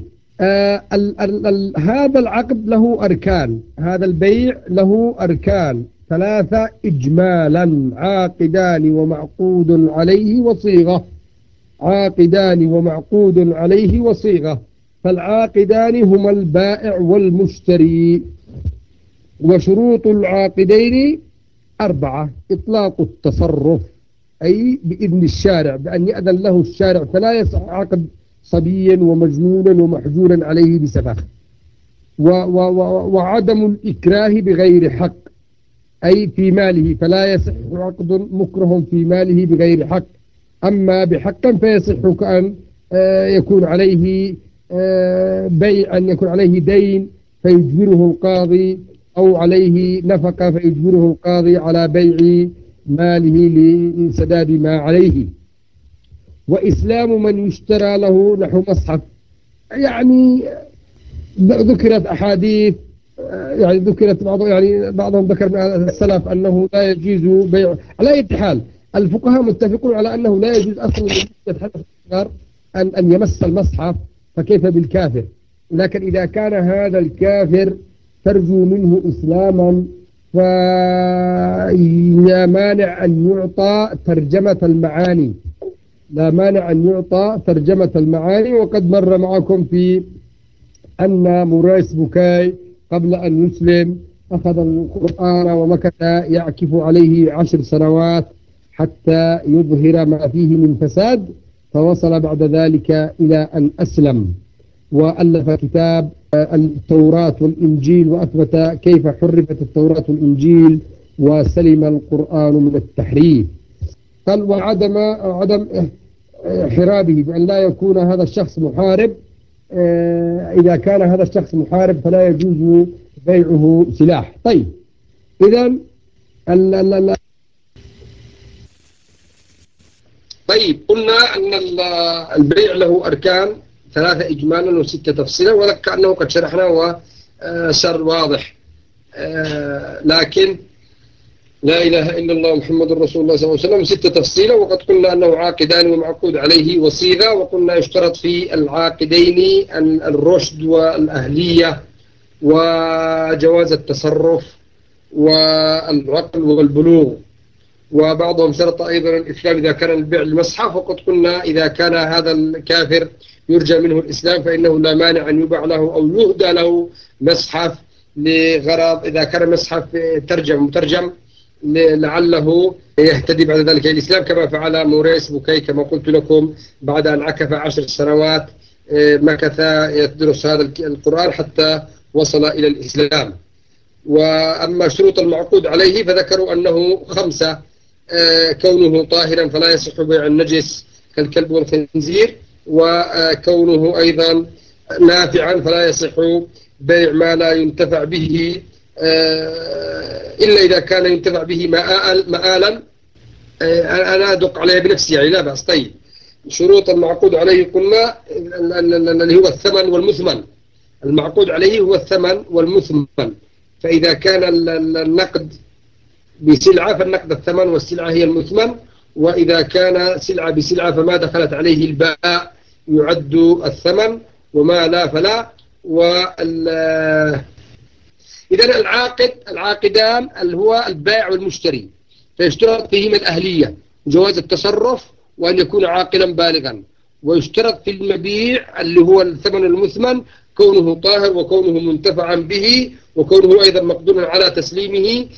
هذا العقد له أركان، هذا البيع له أركان ثلاثة إجمالا: عاقدان ومعقود عليه وصيغة. عاقدان ومعقود عليه وصيغة. فالعاقدان هما البائع والمشتري. وشروط العاقدين 4: إطلاق التصرف، أي بإذن الشارع، بأن يأذن له الشارع، فلا يصح عقد صبي ومجنون ومحجور عليه بسفه. وعدم الإكراه بغير حق، أي في ماله، فلا يصح عقد مكره في ماله بغير حق. أما بحق فيصح كأن يكون عليه بيع، أن يكون عليه دين فيجبره القاضي، أو عليه نفقة فيجبره القاضي على بيع ماله لسداد ما عليه. وإسلام من يشترى له نحو مصحف، يعني ذكرت أحاديث، يعني ذكرت بعضهم ذكر من السلف أنه لا يجوز بيع. على أي حال الفقهاء متفقون على أنه لا يجوز أصلا حتى الصغار أن يمس المصحف، فكيف بالكافر؟ لكن إذا كان هذا الكافر ترجو منه إسلاما فلا مانع أن يعطى ترجمة المعاني، لا مانع أن يعطى ترجمة المعاني. وقد مر معكم في أن موريس بوكاي قبل أن يسلم أخذ القرآن ومكث يعكف عليه 10 سنوات حتى يظهر ما فيه من فساد، فوصل بعد ذلك إلى أن أسلم وألف كتاب التوراة والإنجيل، وأثبت كيف حرفت التوراة والإنجيل وسلم القرآن من التحريف. قال عدم حرابه، بأن لا يكون هذا الشخص محارب. إذا كان هذا الشخص محارب فلا يجوز بيعه سلاح. طيب إذا طيب قلنا أن البيع له أركان 3 إجمالا و6 تفصيلا، وذكر أنه قد شرحنا وصار واضح. لكن لا إله إلا الله محمد رسول الله صلى الله عليه وسلم 6 تفصيلا. وقد قلنا أنه عاقدان ومعقود عليه وصيغة. وقلنا يشترط في العاقدين الرشد والأهلية وجواز التصرف والعقل والبلوغ. وبعضهم شرط أيضا الإسلام إذا كان البيع للمصحف. وقد قلنا إذا كان هذا الكافر يرجى منه الإسلام فإنه لا مانع أن يباع له أو يهدى له مصحف لغرض، إذا كان مصحف مترجم لعله يهتدي بعد ذلك الإسلام، كما فعل موريس بوكاي كما قلت لكم بعد أن عكف 10 سنوات مكث يدرس هذا القرآن حتى وصل إلى الإسلام. وأما شروط المعقود عليه فذكروا أنه 5: كونه طاهرا فلا يصح بيع النجس كالكلب والخنزير، وكونه أيضا نافعا فلا يصح بيع ما لا ينتفع به إلا إذا كان ينتفع به مآلا. أنا أدق عليها بنفسي يعني لا بأس. طيب شروط المعقود عليه قلنا اللي هو الثمن والمثمن. المعقود عليه هو الثمن والمثمن. فإذا كان النقد بسلعة فالنقد الثمن والسلعة هي المثمن. وإذا كان سلعة بسلعة فما دخلت عليه الباء يعد الثمن، وما لا فلا. إذا العاقدان اللي هو البائع والمشتري، فيشترط فيهما الأهلية جواز التصرف وأن يكون عاقلا بالغا. ويشترط في المبيع اللي هو الثمن المثمن كونه طاهر وكونه منتفعا به وكونه أيضا مقدور على تسليمه،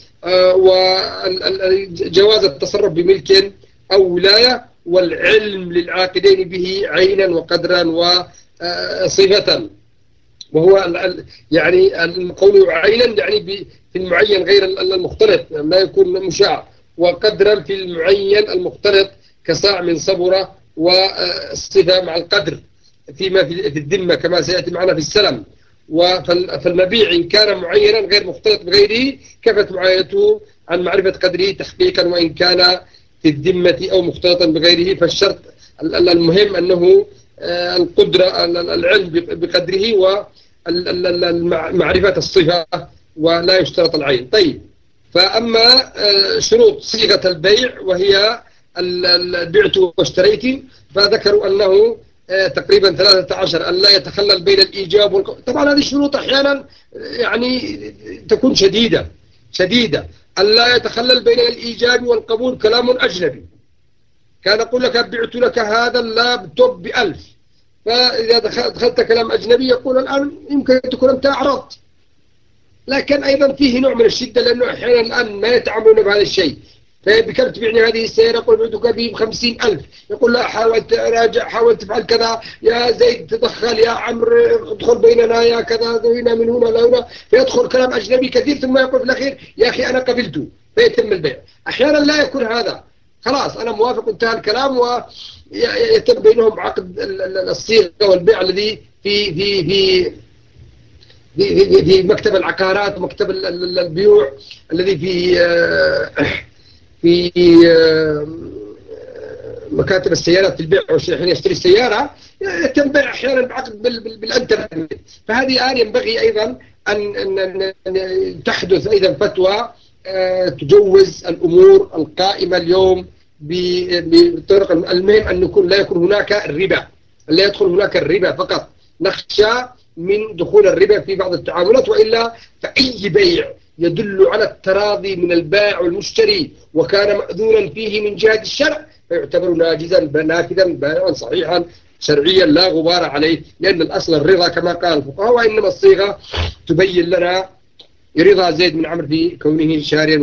وجواز التصرف بملك أو ولاية، والعلم للعاقدين به عينا وقدرا وصفة. وهو يعني القول عينا يعني في المعين غير المختلط لا يكون مشاع، وقدرا في المعين المختلط كصاع من صبرة، والصفة مع القدر فيما في الذمة كما سيأتي معنا في السلم. فالمبيع إن كان معينا غير مختلط بغيره كفت معاينته عن معرفة قدره تحقيقا، وإن كان في الذمة أو مختلطا بغيره. فالشرط المهم أنه القدرة العلم بقدره ومعرفة الصفة، ولا يشترط العين. طيب، فأما شروط صيغة البيع وهي بعت واشتريت، فذكروا أنه تقريبا 13 أن لا يتخلل بين الإيجاب والقبول. طبعا هذه الشروط أحيانا يعني تكون شديدة. أن لا يتخلل بين الإيجاب والقبول كلام أجنبي. كان أقول لك بعت لك هذا اللابتوب ب1000، فإذا دخلت كلام أجنبي يقول الآن يمكن تكون أنت أعرضت. لكن أيضا فيه نوع من الشدة، لأنه أحيانا الآن ما يتعاملون بهذا الشيء. فبكم تبيعني هذه السيارة؟ يقول بعتك ب50,000. يقول لا، حاول تراجع، حاول تفعل كذا يا زيد، تدخل يا عمرو، ادخل بيننا يا كذا، هنا من هنا لهنا. فيدخل كلام أجنبي كثير، ثم يقول في الأخير يا أخي أنا قبلته، فيتم البيع. أحيانا لا يكون هذا، خلاص أنا موافق، انتهى الكلام، ويتم بينهم عقد الصيغة والبيع الذي في مكتب العقارات ومكتب البيوع الذي في مكاتب السيارات في البيع والشراء. حين يشتري السيارة يتم بيع أحيانا بعقد بالإنترنت. فهذه ينبغي أيضا أن تحدث أيضا فتوى تجوز الأمور القائمة اليوم بطرق. المهم أن لا يكون هناك الربا، لا يدخل هناك الربا فقط. نخشى من دخول الربا في بعض التعاملات، وإلا فأي بيع يدل على التراضي من البائع والمشتري وكان مأذونا فيه من جهة الشرع فيعتبر ناجزا نافذا بائعا صحيحا شرعيا لا غبار عليه، لأن الأصل الرضا كما قال الفقهاء. وإنما الصيغة تبين لنا رضا زيد بن عمرو في كونه شاريا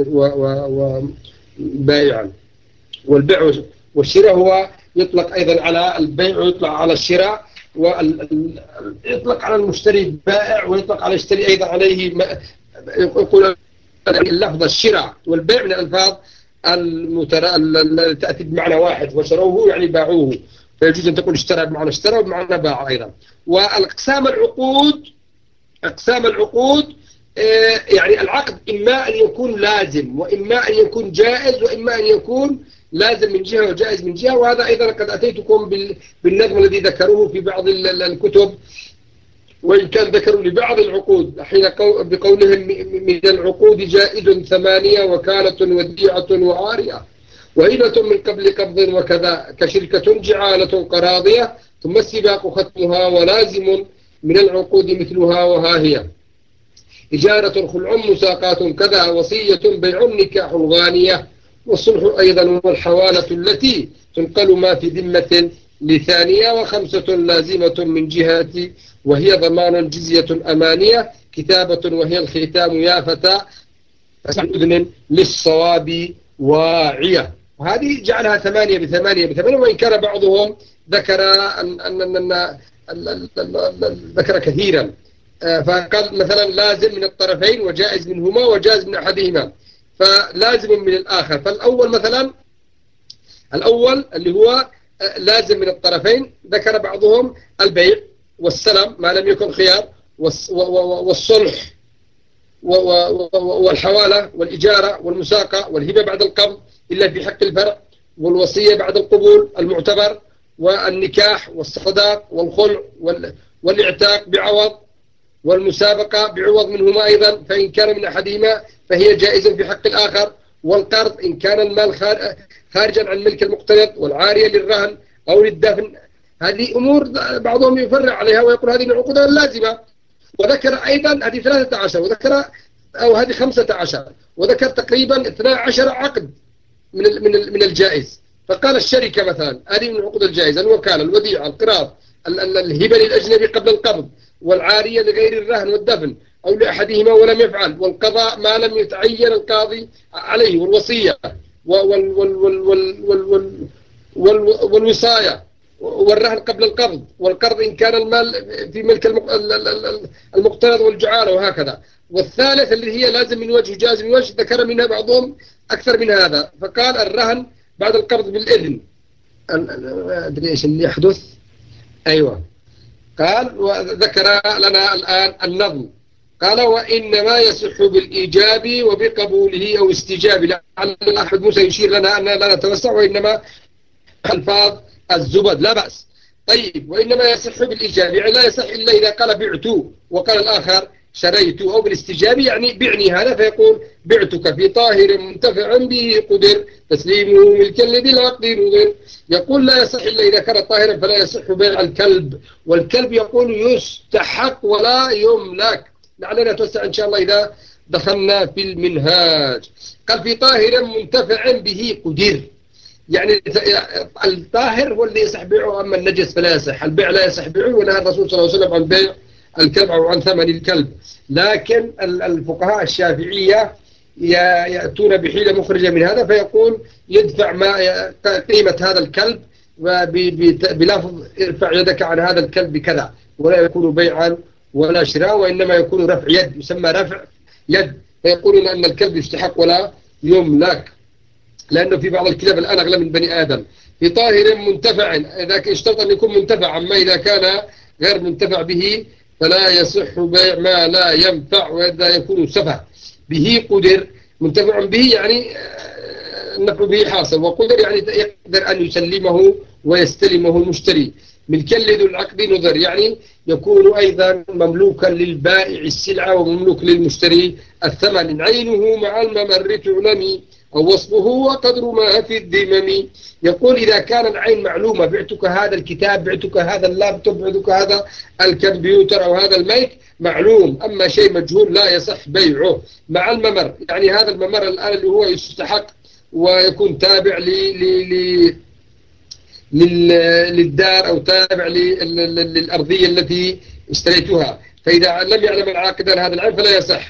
وبائعا. والبيع والشراء هو يطلق أيضا على البيع ويطلق على الشراء، ويطلق على المشتري بائع، ويطلق على الشتري أيضا عليه يقول اللفظ الشراء والبيع من الألفاظ التي تأتي بمعنى واحد، وشروه يعني باعوه، فيجوز أن تقول اشترى بمعنى اشترى وبمعنى باع أيضا. والأقسام العقود يعني العقد إما أن يكون لازم، وإما أن يكون جائز، وإما أن يكون لازم من جهة وجائز من جهة. وهذا أيضا قد أتيتكم بالنظم الذي ذكروه في بعض الكتب، وإن كان ذكروا لبعض العقود حين بقولهم من العقود جائز 8 وكالة وديعة وعارية وهبة من قبل قبض وكذا كشركة جعالة قراضية ثم السباق ختمها ولازم من العقود مثلها وها هي إجارة خلع مساقات كذا وصية بيع نكاح غانية والصلح أيضا والحوالة التي تنقل ما في ذمة لثانية 5 لازمة من جهات وهي ضمان جزية أمانية كتابة وهي الختام يا فتى فسع أذن للصواب واعية. وهذه جعلها 8 ب8 وإن كان بعضهم ذكر ذكر كثيرا. فقال مثلا لازم من الطرفين وجائز منهما وجائز من أحدهما، فلازم من الآخر. فالأول مثلا الأول اللي هو لازم من الطرفين ذكر بعضهم البيع والسلم ما لم يكن خيار، والصلح والحوالة والإجارة والمساقة والهبة بعد القبض إلا في حق الفرع، والوصية بعد القبول المعتبر، والنكاح والصداق والخلع والإعتاق بعوض، والمسابقة بعوض منهما أيضا فإن كان من أحدهما فهي جائزة في حق الآخر، والقرض إن كان المال خارجا عن ملك المقترض، والعارية للرهن أو للدفن هذه أمور بعضهم يفرع عليها ويقول هذه من العقود اللازمة. وذكر أيضا هذه 13 وذكر أو هذه 15 وذكر تقريبا 12 عقد من الجائز. فقال الشركة مثلا هذه من العقود الجائزة، الوكالة، الوديعة، القراض، الهبة للأجنبي قبل القبض، والعارية لغير الرهن والدفن أو لأحدهما ولم يفعل، والقضاء ما لم يتعين القاضي عليه، والوصية والوصاية، والرهن قبل القبض، والقرض إن كان المال في ملك المقترض، والجعالة، وهكذا. والثالث اللي هي لازم من وجه جاز من وجه، ذكر منها بعضهم أكثر من هذا، فقال الرهن بعد القبض بالإذن. أدري إيش اللي يحدث. أيوة. قال وذكر لنا الآن النظم. قال وإنما يصح بالإيجاب وبقبوله أو استجابه. لعل أحمد موسى يشير لنا أن لا نتوسع، وإنما ألفاظ الزبد لا بأس. طيب وإنما يصح بالإيجاب، يعني لا يصح إلا إذا قال بعت وقال الآخر شريت، أو بالاستجاب يعني بعني هذا، فيقول بعتك في طاهر منتفع به قدر تسليمه ملكا لذي العقد نظر. يقول لا يصح إلا إذا كان طاهرا، فلا يصح بيع الكلب. والكلب يقول يستحق ولا يملك. لعلنا نتوسع إن شاء الله إذا دخلنا في المنهاج. قال في طاهر منتفع به قدر، يعني الطاهر هو اللي يصح بيعه، أما النجس فلا يصح. البيع لا يصح بيعه، ونهى الرسول صلى الله عليه وسلم عن بيع الكلب أو عن ثمن الكلب. لكن الفقهاء الشافعية يأتون بحيلة مخرجة من هذا، فيقول يدفع ما قيمة هذا الكلب بلفظ ارفع يدك عن هذا الكلب بكذا، ولا يكون بيعا ولا شراء، وإنما يكون رفع يد، يسمى رفع يد. فيقولون أن الكلب يستحق ولا يملك، لأنه في بعض الكلاب الآن أغلى من بني آدم. في طاهر منتفع، إذا اشترط أن يكون منتفع، أما إذا كان غير منتفع به فلا يصح بيع ما لا ينفع، وإذا يكون سفه. به قدر، منتفع به يعني النفع به حاصل، وقدر يعني يقدر أن يسلمه ويستلمه المشتري. ملكا لذو العقد نظر، يعني يكون أيضا مملوكا للبائع السلعة ومملوك للمشتري الثمن. عينه مع الممر تعلمي أو وصفه وقدر ما في الذمم. يقول إذا كان العين معلومة، بعتك هذا الكتاب، بعتك هذا اللابتوب، بعتك هذا الكمبيوتر أو هذا الميك، معلوم. أما شيء مجهول لا يصح بيعه. مع الممر، يعني هذا الممر الآن اللي هو يستحق ويكون تابع للدار أو تابع للأرضية التي اشتريتها. فإذا لم يعلم العاقد هذا العين فلا يصح.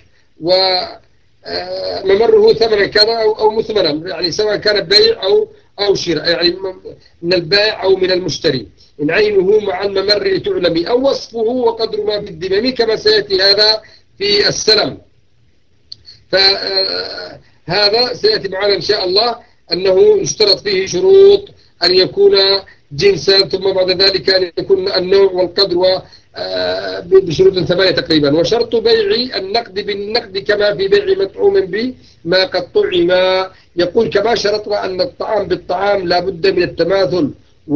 وممره ثمنا كان أو مثمنا، يعني سواء كان بيع أو شراء، يعني من البائع أو من المشتري. إن عينه مع الممر تعلمي أو وصفه وقدر ما في الذمم، كما سيأتي هذا في السلم. فهذا سيأتي معنا إن شاء الله، أنه يشترط فيه شروط أن يكون جنسا، ثم بعد ذلك أن يكون النوع والقدر بشروط 8 تقريبا. وشرط بيع النقد بالنقد كما في بيع مطعوم به ما قد طعم. يقول كما شرطنا أن الطعام بالطعام لا بد من التماثل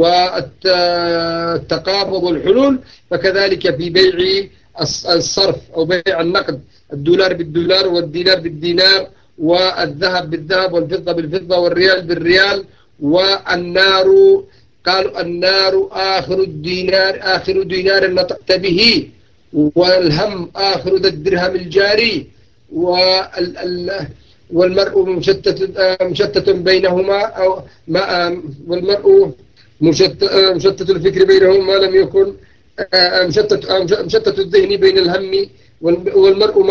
والتقابض والحلول، فكذلك في بيع الصرف أو بيع النقد، الدولار بالدولار والدينار بالدينار والذهب بالذهب والفضة بالفضة والريال بالريال. والنار، قالوا النار آخر دينار نطقت به، والهم آخر ذا الدرهم الجاري، والمرء مشتت بينهما أو ما، والمرء مشتت الفكر بينهما ما لم يكن مشتت الذهن بين الهم، والمرء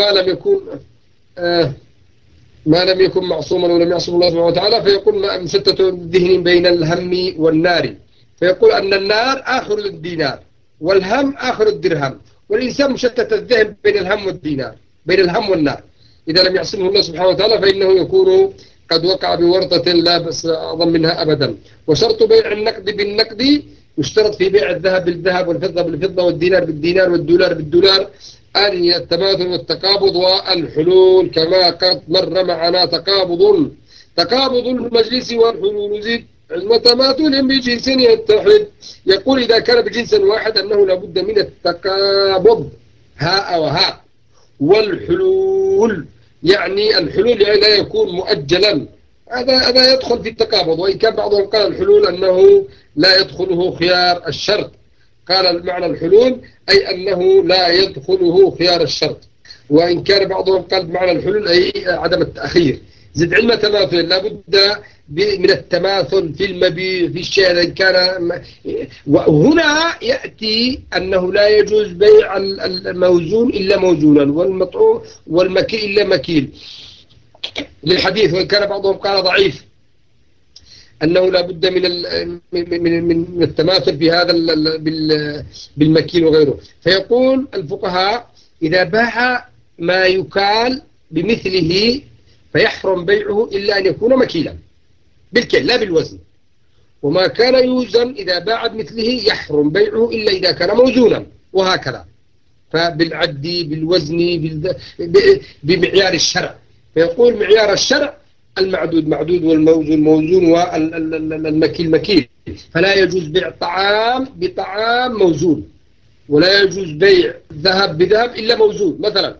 ما لم يكن معصوما ولم يعصم الله سبحانه وتعالى. فيقول مشتت الذهن بين الهم والنار. فيقول أن النار آخر الدينار والهم آخر الدرهم، والإنسان مشتت الذهن بين الهم والدينار، بين الهم والنار. إذا لم يعصمه الله سبحانه وتعالى فإنه يكون قد وقع بورطة لا بأس أعظم منها أبدا. وشرط بيع النقد بالنقد، يشترط في بيع الذهب بالذهب والفضة بالفضة والدينار بالدينار والدولار بالدولار أن التماثل والتقابض والحلول، كما قد مر معنا. تقابض المجلس والحلول زد علم تماثل بجنس يتحد. يقول إذا كان بجنس واحد أنه لابد من التقابض، هاء وهاء. والحلول يعني الحلول يعني لا يكون مؤجلا، هذا يدخل في التقابض، وإن كان بعضهم قال الحلول أنه لا يدخله خيار الشرط. قال معنى الحلول أي أنه لا يدخله خيار الشرط، وإن كان بعضهم قال بمعنى الحلول أي عدم التأخير. زد علم تماثل، لابد من التماثل في المبيع في الشيء إن كان. وهنا يأتي أنه لا يجوز بيع الموزون إلا موزونا، والمطعوم والمكيل إلا مكيل، للحديث. وإن كان بعضهم قال ضعيف أنه لا بد من التماثل في هذا بالمكيل وغيره. فيقول الفقهاء إذا باع ما يكال بمثله فيحرم بيعه إلا أن يكون مكيلا بالكيل لا بالوزن، وما كان يوزن إذا باع بمثله يحرم بيعه إلا إذا كان موزونا، وهكذا. فبالعد بالوزن بمعيار الشرع. فيقول معيار الشرع المعدود معدود والموزون موزون والمكيل مكيل. فلا يجوز بيع طعام بطعام موزون، ولا يجوز بيع ذهب بذهب إلا موزون مثلا.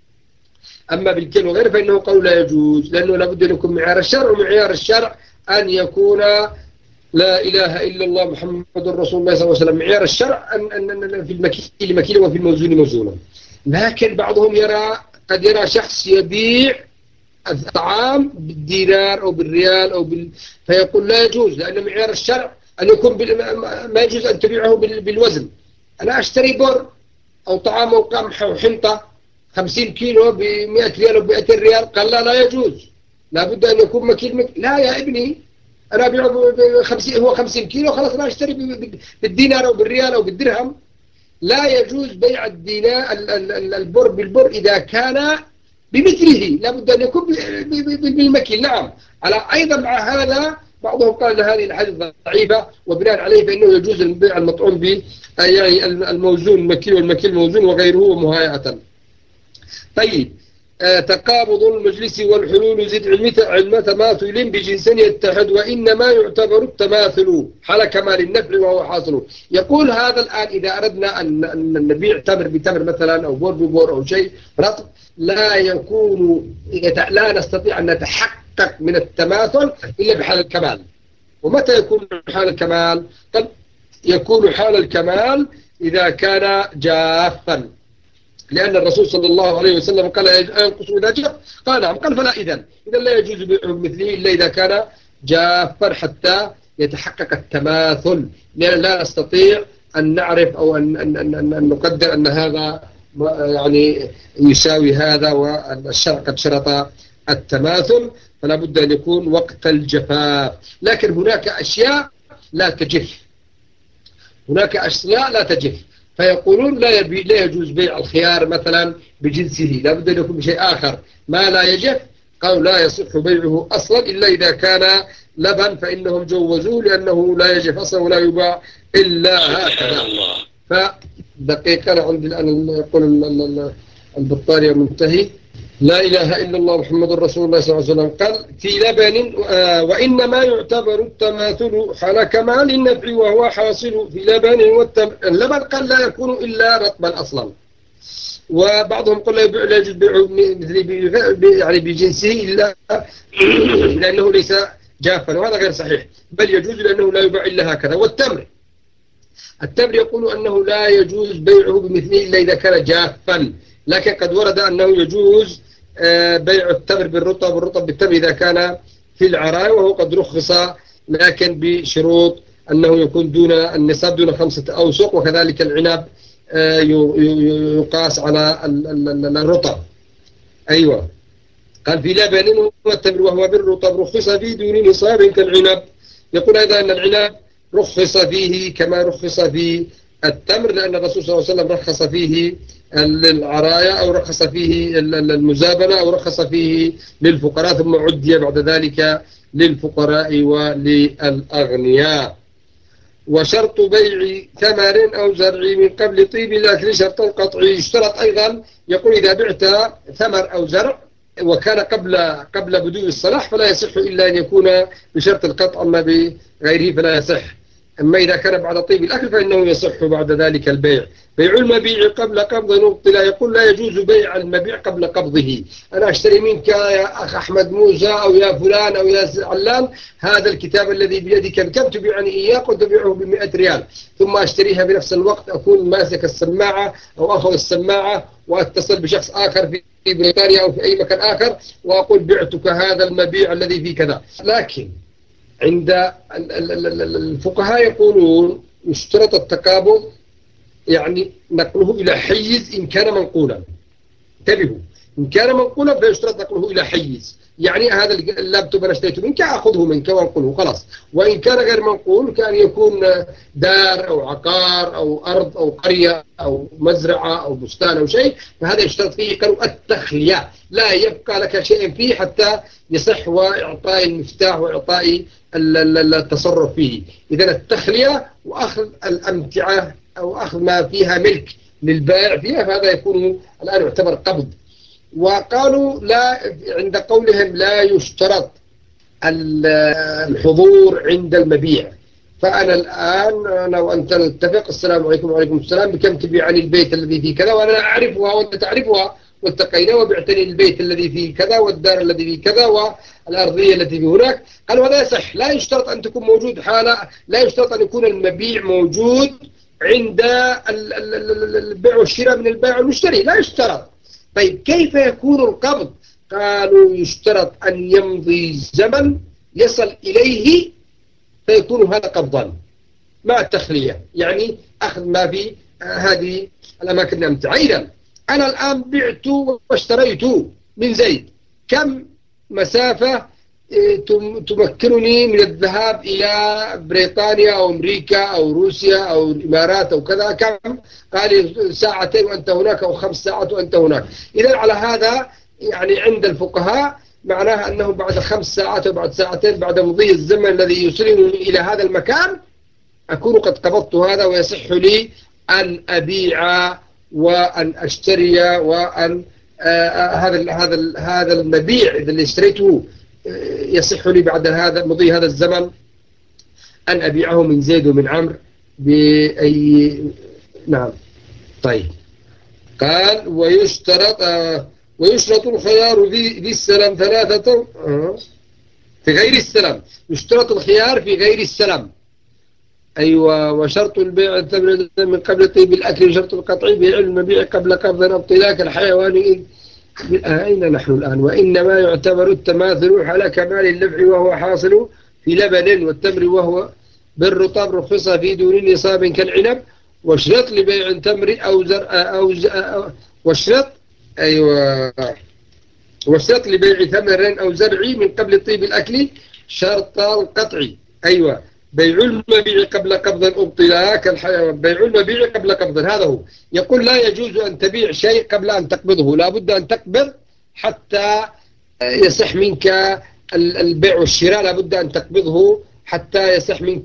أما بالكيل وغيره فإنه قول لا يجوز، لأنه لابد أن يكون معيار الشرع، ومعيار الشرع أن يكون لا إله إلا الله محمد رسول الله صلى الله عليه وسلم. معيار الشرع أن في المكيل مكيلا وفي الموزون موزونا. لكن بعضهم قد يرى شخص يبيع الطعام بالدينار أو بالريال فيقول لا يجوز، لأن معيار الشرع أن يكون ما يجوز أن تبيعه بالوزن. أنا أشتري بر أو طعام أو قمح أو حنطة 50 كيلو ب100 ريال أو ب200 ريال، قال لا يجوز، لابد أن يكون مكيل لا يا ابني، أنا أبيعه هو 50 كيلو، خلاص أنا أشتري بالدينار أو بالريال أو بالدرهم. لا يجوز بيع الدينار البر بالبر إذا كان بمثله، لابد أن يكون بالمكيل. نعم. على أيضا مع هذا بعضهم قال أن هذه الحديث ضعيفة، وبناء عليه فإنه يجوز البيع المطعوم يعني الموزون المكيل والمكيل موزون وغيره مهايئة. طيب، تقابض المجلس والحلول زد علم تماثل بجنس يتحد، وإنما يعتبر التماثل حال كمال النفع وهو حاصل. يقول هذا الآن إذا أردنا أن نبيع تمر بتمر مثلا أو بور ببور أو شيء رطب، لا نستطيع أن نتحقق من التماثل إلا بحال الكمال. ومتى يكون حال الكمال؟ قد يكون حال الكمال إذا كان جافا، لأن الرسول صلى الله عليه وسلم قال ينقص إذا جاف، قال نعم، قال فلا إذن لا يجوز بيعه مثله إلا إذا كان جافا حتى يتحقق التماثل، لأن لا نستطيع أن نعرف أو أن نقدر أن هذا يعني يساوي هذا، والشرع قد شرط التماثل، فلا بد أن يكون وقت الجفاف. لكن هناك أشياء لا تجف، فيقولون لا يجوز بيع الخيار مثلا بجنسه، لا بد أن يكون بشيء آخر ما لا يجف. قالوا لا يصح بيعه أصلا إلا إذا كان لبن، فإنهم جوزوه لأنه لا يجف أصلا ولا يباع إلا هكذا. فدقيقة أنا عندي الآن يقول البطارية منتهي. لا إله إلا الله محمد رسول الله صلى الله عليه وسلم قال في لبن وإنما يعتبر التماثل حال كمال النفع وهو حاصل في لبن والتمر. اللبن قال لا يكون إلا رطبا أصلا، وبعضهم قال لا يجوز بيعه يعني بجنسه إلا لأنه ليس جافا، وهذا غير صحيح، بل يجوز لأنه لا يباع إلا هكذا. التمر يقول أنه لا يجوز بيعه بمثله إلا إذا كان جافا، لكن قد ورد أنه يجوز بيع التمر بالرطب بالتمر إذا كان في العراء، وهو قد رخص لكن بشروط أنه يكون دون النصاب، دون 5 أوسق، وكذلك العنب يقاس على الرطب. أيوة، قال في لبن والتمر وهو بالرطب رخص فيه دون نصاب كالعنب. يقول أيضا أن العنب رخص فيه كما رخص في التمر، لأن الرسول صلى الله عليه وسلم رخص فيه للعرايا أو رخص فيه المزابنة أو رخص فيه للفقراء، ثم عدي بعد ذلك للفقراء وللأغنياء. وشرط بيع ثمر أو زرع من قبل طيب الأكل شرط القطع. يشترط أيضا، يقول إذا بعت ثمر أو زرع وكان قبل بدء الصلاح فلا يصح إلا أن يكون بشرط القطع، أما بغيره فلا يصح. أما إذا كان بعد طيب الأكل فإنه يصح بعد ذلك البيع. بيع المبيع قبل قبض نبطل. يقول لا يجوز بيع المبيع قبل قبضه. أنا أشتري منك يا أخ أحمد موسى أو يا فلان أو يا علان هذا الكتاب الذي بيدك بكم تبيعني إياه؟ قد تبيعه ب100 ريال، ثم أشتريها بنفس الوقت، أكون ماسك السماعة أو أخذ السماعة وأتصل بشخص آخر في بريطانيا أو في أي مكان آخر وأقول بعتك هذا المبيع الذي فيه كذا. لكن عند الفقهاء يقولون يشترط التقابض، يعني نقله إلى حيز إن كان منقولا. انتبهوا، إن كان منقولا فيشترط نقله إلى حيز، يعني هذا اللابتوب أنا اشتريته منك أخذه منك وانقله خلاص. وإن كان غير منقول كان يكون دار أو عقار أو أرض أو قرية أو مزرعة أو بستان أو شيء، فهذا يشترط فيه قالوا التخلية، لا يبقى لك شيء فيه حتى يصح وإعطاء المفتاح وإعطاء التصرف فيه. إذا التخلية وأخذ الأمتعة أو أخذ ما فيها ملك للبائع فيها، فهذا يكون الآن يعتبر قبض. وقالوا لا، عند قولهم لا يشترط الحضور عند المبيع. فأنا الآن أنا وأنت نتفق، السلام عليكم وعليكم السلام، بكم تبيع عن البيت الذي فيه كذا، وأنا أعرفها وأنت تعرفها، والتقينا وبعتني البيت الذي فيه كذا والدار الذي فيه كذا والأرضية التي فيه هناك. قالوا هذا يصح، لا يشترط أن تكون موجود حالة، لا يشترط أن يكون المبيع موجود عند البيع والشراء من البائع والمشتري، لا يشترط. طيب كيف يكون القبض؟ قالوا يشترط أن يمضي زمن يصل إليه فيكون هذا قبضا مع التخلية، يعني أخذ ما في هذه الأماكن الأمتعة. إذن أنا الآن بعت واشتريت من زيد، كم مسافة تمكنني من الذهاب إلى بريطانيا أو أمريكا أو روسيا أو الإمارات أو كذا؟ كم؟ قال 2 وأنت هناك أو 5 ساعات وأنت هناك. إذن على هذا يعني عند الفقهاء معناها أنه بعد 5 ساعات أو بعد 2 بعد مضي الزمن الذي يوصلني إلى هذا المكان أكون قد قبضت هذا، ويصح لي أن أبيع وأن أشتري وأن هذا المبيع اللي اشتريته يصح لي بعد هذا مضي هذا الزمن أن أبيعه من زيد ومن عمرو بأي. نعم. طيب قال ويشترط الخيار في السلام 3 في غير السلام. يشترط الخيار في غير السلام. أيوة. وشرط البيع من قبل طيب الأكل، شرط القطع بيع المبيع قبل قبض امتلاك الحيوان. أين نحن الآن؟ وإنما يعتبر التماثل على كمال اللبع وهو حاصل في لبن والتمر وهو بالرطب رخص في دون نصاب كالعنب. وشرط لبيع تمر أو زرع وشرط أيوة. وشرط لبيع ثمر أو زرع من قبل طيب الأكل شرط القطع. أيوة. بيع المبيع قبل قبض أبطلا كالحيوان. بيع المبيع قبل قبض هذا هو. يقول لا يجوز أن تبيع شيء قبل أن تقبضه، لا بد أن تقبض حتى يصح منك البيع والشراء، لا بد أن تقبضه حتى يصح منك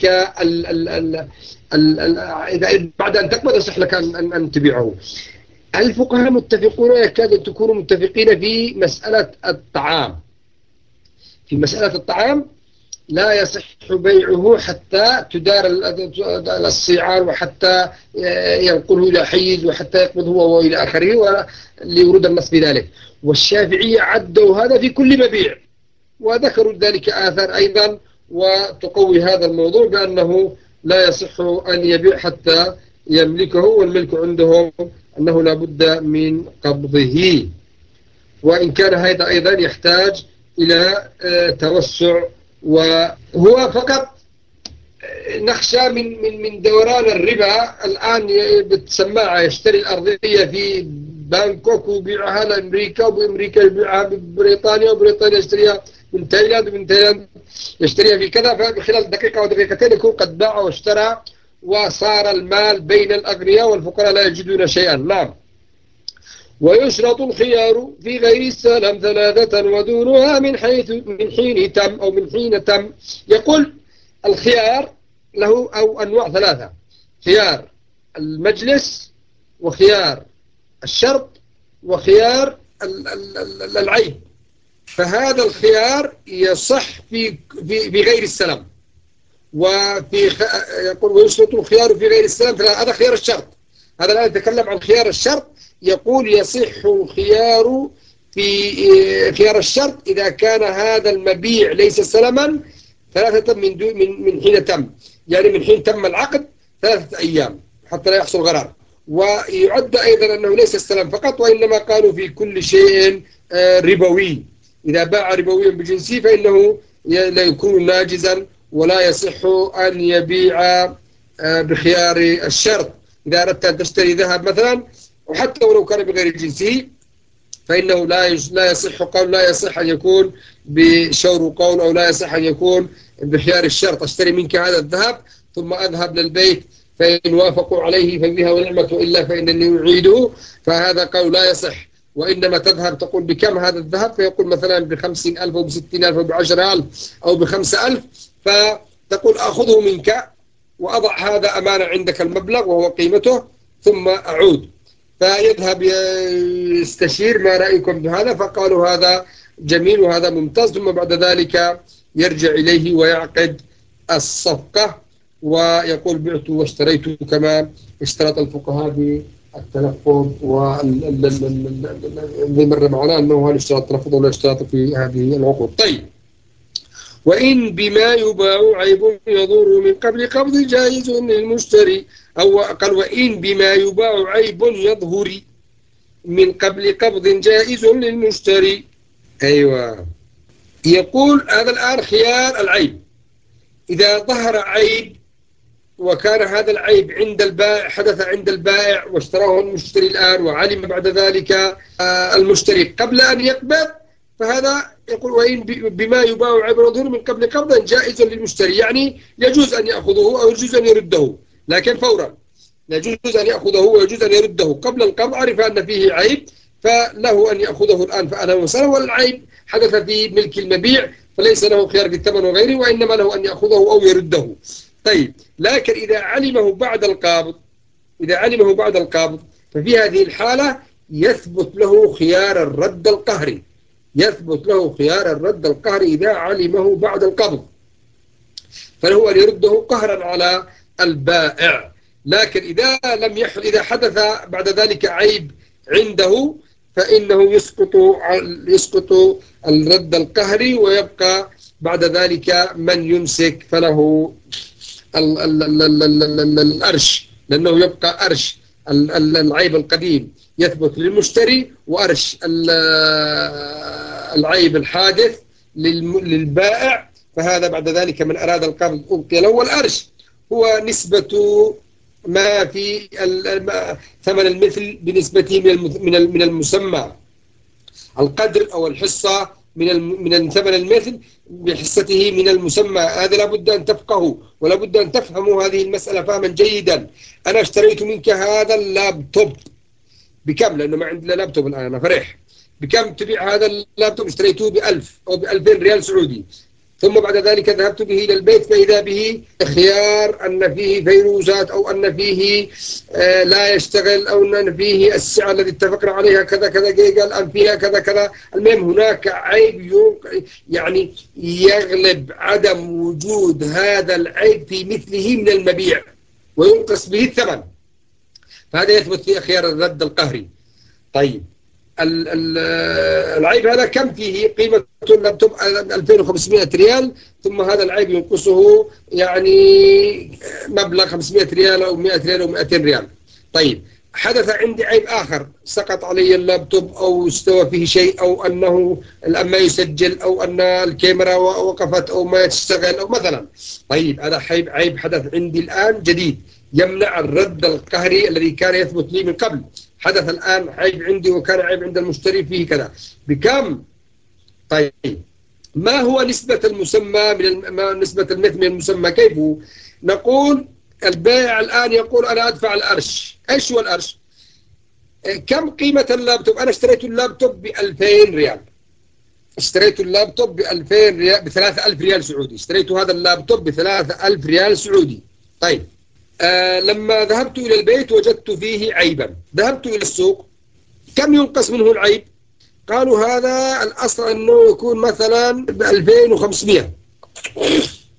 إذا بعد أن تقبض يصح لك أن تبيعه. الفقهاء متفقون، يكاد أن تكونوا متفقين في مسألة الطعام. في مسألة الطعام لا يصح بيعه حتى تدار الصيعان وحتى ينقله إلى حيز وحتى يقبضه وإلى آخره، لورود النص بذلك. والشافعية عدوا هذا في كل مبيع، وذكروا ذلك آثار أيضا، وتقوي هذا الموضوع بأنه لا يصح أن يبيع حتى يملكه، والملك عندهم أنه لا بد من قبضه. وإن كان هذا أيضا يحتاج إلى توسع، وهو فقط نخشى من دوران الربا. الآن بالسماعة يشتري الأرضية في بانكوك ويبيعها لأمريكا، وبأمريكا يبيعها ببريطانيا، وبريطانيا يشتريها من تايلاند، ومن تايلاند يشتريها في كذا، فخلال دقيقة ودقيقتين يكون قد باع واشترى، وصار المال بين الأغنياء والفقراء لا يجدون شيئا. نعم. ويشرط الخيار في غير السلام 3 ودونها من حين تم أو من حين تم. يقول الخيار له أو أنواع 3: خيار المجلس، وخيار الشرط، وخيار العيب. فهذا الخيار يصح في غير السلام، وفي يقول ويشترط الخيار في غير السلام. هذا خيار الشرط. هذا الآن يتكلم عن خيار الشرط. يقول يصح الخيار في خيار الشرط إذا كان هذا المبيع ليس سلما 3 من حين تم، يعني من حين تم العقد 3 أيام حتى لا يحصل غرر. ويعد أيضا أنه ليس السلام فقط، وإنما قالوا في كل شيء ربوي. إذا باع ربويا بجنسه فإنه لا يكون ناجزا ولا يصح أن يبيع بخيار الشرط. إذا أردت أن تشتري ذهب مثلا وحتى ولو كان بغير جنسه فإنه لا يصح قول، لا يصح أن يكون بشور قول، أو لا يصح أن يكون بخيار الشرط. أشتري منك هذا الذهب ثم أذهب للبيت فإن وافقوا عليه فبها ونعمة، وإلا فإنني أعيده. فهذا قول لا يصح. وإنما تذهب تقول بكم هذا الذهب، فيقول مثلا ب50,000 أو ب60,000 أو ب10,000 أو ب5,000، فتقول أخذه منك وأضع هذا أمانة عندك المبلغ وهو قيمته ثم أعود. فيذهب يستشير ما رأيكم بهذا، فقالوا هذا جميل وهذا ممتاز. ثم بعد ذلك يرجع إليه ويعقد الصفقة ويقول بعت واشتريت، كما اشترط الفقهاء بالتلفظ. والذي مر معنا أنه هل اشترط التلفظ ولا اشترط في هذه العقود. طيب، وإن بما يباع عيب يضر من قبل قبض جائز للمشتري. أو قال وإن بما يباع عيب يظهر من قبل قبض جائز للمشتري. أيوة، يقول هذا الآن خيار العيب. إذا ظهر عيب وكان هذا العيب عند البائع، حدث عند البائع واشتراه المشتري الآن، وعلم بعد ذلك المشتري قبل أن يقبض، فهذا يقول وإن بما يباع عيب يظهر من قبل قبض جائز للمشتري، يعني يجوز أن يأخذه أو يجوز أن يرده، لكن فورا. يجوز أن يأخذه ويجوز أن يرده قبل القبض. عرف أن فيه عيب فله أن يأخذه الآن فأنا وسلم، والعيب حدث في ملك المبيع فليس له خيار في الثمن وغيره، وإنما له أن يأخذه أو يرده. طيب، لكن إذا علمه بعد القابض، إذا علمه بعد القابض ففي هذه الحالة يثبت له خيار الرد القهري. يثبت له خيار الرد القهري إذا علمه بعد القبض، فهو أن يرده قهرا على البائع. لكن إذا لم إذا حدث بعد ذلك عيب عنده فإنه يسقط الرد القهري، ويبقى بعد ذلك من يمسك فله الأرش، لأنه يبقى أرش العيب القديم يثبت للمشتري، وأرش العيب الحادث للبائع. فهذا بعد ذلك من أراد القبض أبقي له. والأرش هو نسبة ما في ثمن المثل بنسبته من المسمى، القدر أو الحصة من ثمن المثل بحصته من المسمى. هذا لابد أن تفقهوا ولابد أن تفهموا هذه المسألة فهما جيدا. أنا اشتريت منك هذا اللابتوب بكم؟ لأنه ما عندنا لابتوب الآن، أنا فرح. بكم تبيع هذا اللابتوب؟ اشتريته ب1000 أو ب2000 ريال سعودي. ثم بعد ذلك ذهبت به إلى البيت فإذا به خيار أن فيه فيروسات، أو أن فيه لا يشتغل، أو أن فيه السعة التي اتفقنا عليها كذا كذا جيجا، الآن فيها كذا كذا. المهم هناك عيب يعني يغلب عدم وجود هذا العيب في مثله من المبيع وينقص به الثمن، فهذا يثبت في خيار الرد القهري. طيب، العيب هذا كم فيه؟ قيمة اللابتوب 2500 ريال، ثم هذا العيب ينقصه يعني مبلغ 500 ريال أو 100 ريال أو 200 ريال. طيب، حدث عندي عيب آخر، سقط علي اللابتوب أو استوى فيه شيء، أو أنه الآن ما يسجل، أو أن الكاميرا وقفت أو ما تشتغل أو مثلا. طيب، هذا عيب حدث عندي الآن جديد يمنع الرد القهري الذي كان يثبت لي من قبل. حدث الآن عيب عندي وكان عيب عند المشتري فيه كذا، بكم؟ طيب، ما هو نسبة المسمى نسبة المثل من المسمى؟ كيف هو؟ نقول البائع الآن يقول أنا أدفع الأرش. إيش هو الأرش؟ كم قيمة اللابتوب؟ أنا اشتريت اللابتوب ب2000 ريال، اشتريت اللابتوب ب2000 ريال، ب3000 ريال سعودي. اشتريت هذا اللابتوب ب3000 ريال سعودي. طيب، لما ذهبت إلى البيت وجدت فيه عيبا، ذهبت إلى السوق، كم ينقص منه العيب؟ قالوا هذا الأصل أنه يكون مثلا ب2500.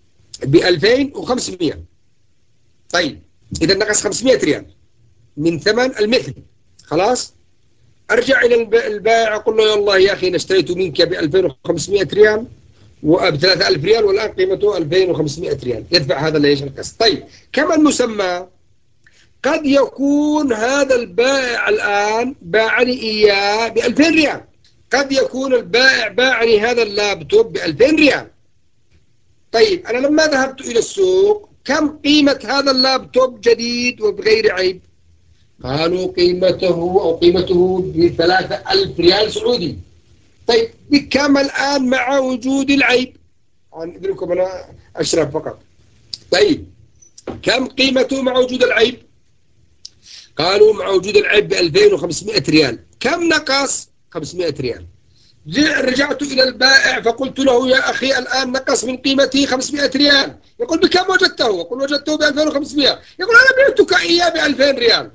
ب2500. طيب إذا نقص 500 ريال من ثمن المثل. خلاص أرجع إلى البائع أقول له والله يا أخي أنا اشتريته منك ب2500 ريال وب 3000 ريال والآن قيمته 2500 ريال. يدفع هذا ليش القسط. طيب كما المسمى قد يكون هذا البائع الآن باعني إياه ب2000 ريال. قد يكون البائع باعني هذا اللابتوب ب2000 ريال. طيب أنا لما ذهبت إلى السوق كم قيمة هذا اللابتوب جديد وبغير عيب؟ قالوا قيمته ب3000 ريال سعودي. طيب بكم الآن مع وجود العيب؟ عن إذنكم أنا أشرف فقط. طيب كم قيمته مع وجود العيب؟ قالوا مع وجود العيب ب2500 ريال. كم نقص؟ 500 ريال. رجعت إلى البائع فقلت له يا أخي الآن نقص من قيمته 500 ريال. يقول بكم وجدته؟ أقول وجدته ب2500. يقول أنا بعتك إياه ب2000 ريال.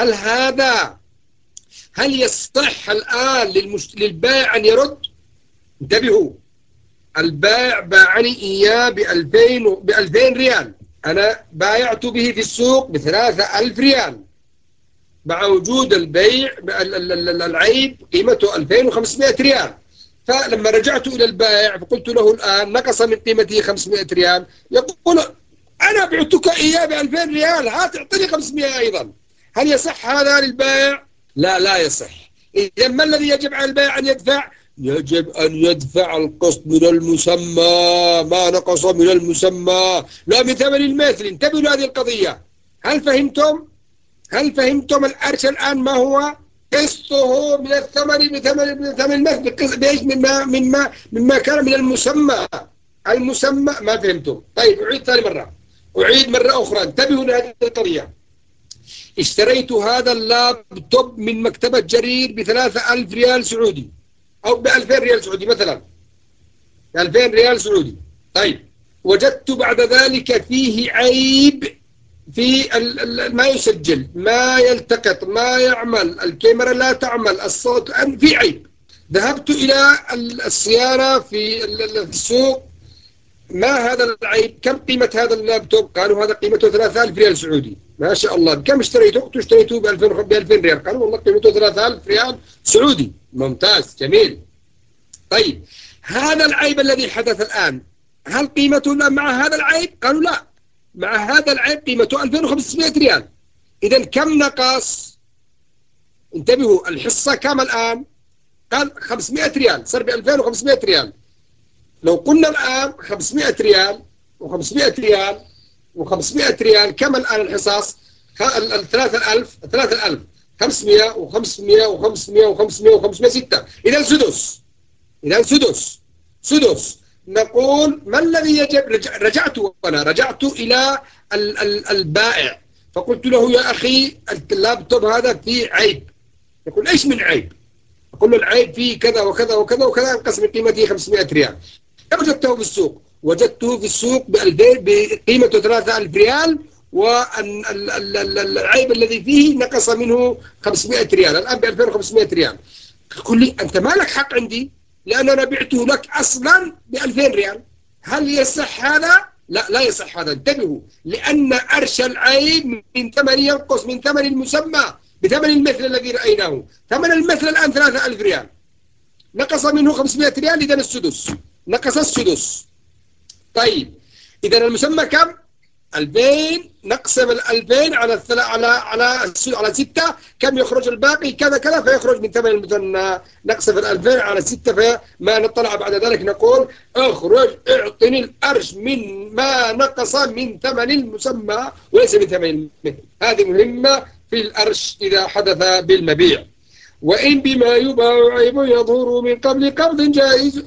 هل يصح الآن للبائع أن يرد؟ انتبهوا، البائع باعني إياه ب2000 ريال، أنا بايعت به في السوق ب3000 ريال، مع وجود البيع العيب قيمته 2500 ريال. فلما رجعت إلى البائع فقلت له الآن نقص من قيمته 500 ريال. يقول أنا بعتك إياه ب2000 ريال، هات اعطني 500 أيضا. هل يصح هذا للبائع؟ لا يصح. إذا ما الذي يجب على البائع أن يدفع؟ يجب أن يدفع القسط من المسمى، ما نقص من المسمى لا من ثمن المثل. انتبهوا لهذه القضية. هل فهمتم؟ الأرش الآن ما هو؟ قسطه من الثمن بثمن المثل بإيش؟ مما كان من المسمى. ما فهمتم؟ طيب أعيد مرة أخرى. انتبهوا لهذه القضية. اشتريت هذا اللابتوب من مكتبة جرير ب3000 ريال سعودي أو ب2000 ريال سعودي مثلا، 2000 ريال سعودي. طيب وجدت بعد ذلك فيه عيب في ما يسجل، ما يلتقط، ما يعمل، الكاميرا لا تعمل، الصوت في عيب. ذهبت إلى الصيانة في السوق. ما هذا العيب؟ كم قيمة هذا اللابتوب؟ قالوا هذا قيمته 3000 ريال سعودي. ما شاء الله. كم اشتريته؟ قلت اشتريته ب2000 ريال. قالوا والله قيمته 3000 ريال سعودي. ممتاز جميل. طيب هذا العيب الذي حدث الآن هل قيمته مع هذا العيب؟ قالوا لا، مع هذا العيب قيمته 2500 ريال. إذا كم نقص؟ انتبهوا، الحصة كم الآن؟ قال 500 ريال، صار ب 2500 ريال. لو قلنا الآن 500 ريال و500 ريال و500 ريال، كم الآن الحصص؟ 3000 500 و500 و500 و500 و500 6. إذا سدس. نقول ما الذي يجب؟ رجعت إلى البائع فقلت له يا أخي اللابتوب هذا فيه عيب. يقول إيش من عيب؟ أقول له العيب فيه كذا وكذا وكذا وكذا، انقسم من قيمته 500 ريال. كم وجدته في السوق؟ وجدته في السوق بقيمته 3000 ريال، والعيب الذي فيه نقص منه 500 ريال، الآن ب 2500 ريال. يقول لي أنت ما لك حق عندي لأن أنا بعته لك أصلا ب2000 ريال. هل يصح هذا؟ لا يصح هذا. انتبهوا، لأن أرش العيب من ثمن ينقص من ثمن المسمى بثمن المثل الذي رأيناه. ثمن المثل الآن 3000 ريال، نقص منه 500 ريال، إذن السدس، نقص السدس. طيب إذن المسمى كم؟ 2000. نقسم 2000 على 6، كم يخرج الباقي؟ كذا فيخرج من ثمن المثنى. نقسم 2000 على 6، فما نطلع بعد ذلك نقول اخرج اعطني الأرش من ما نقص من ثمن المسمى وليس من ثمن المثل. هذه مهمة في الأرش إذا حدث بالمبيع. وإن بما يباع عيب يظهر من قبل قبض جائز،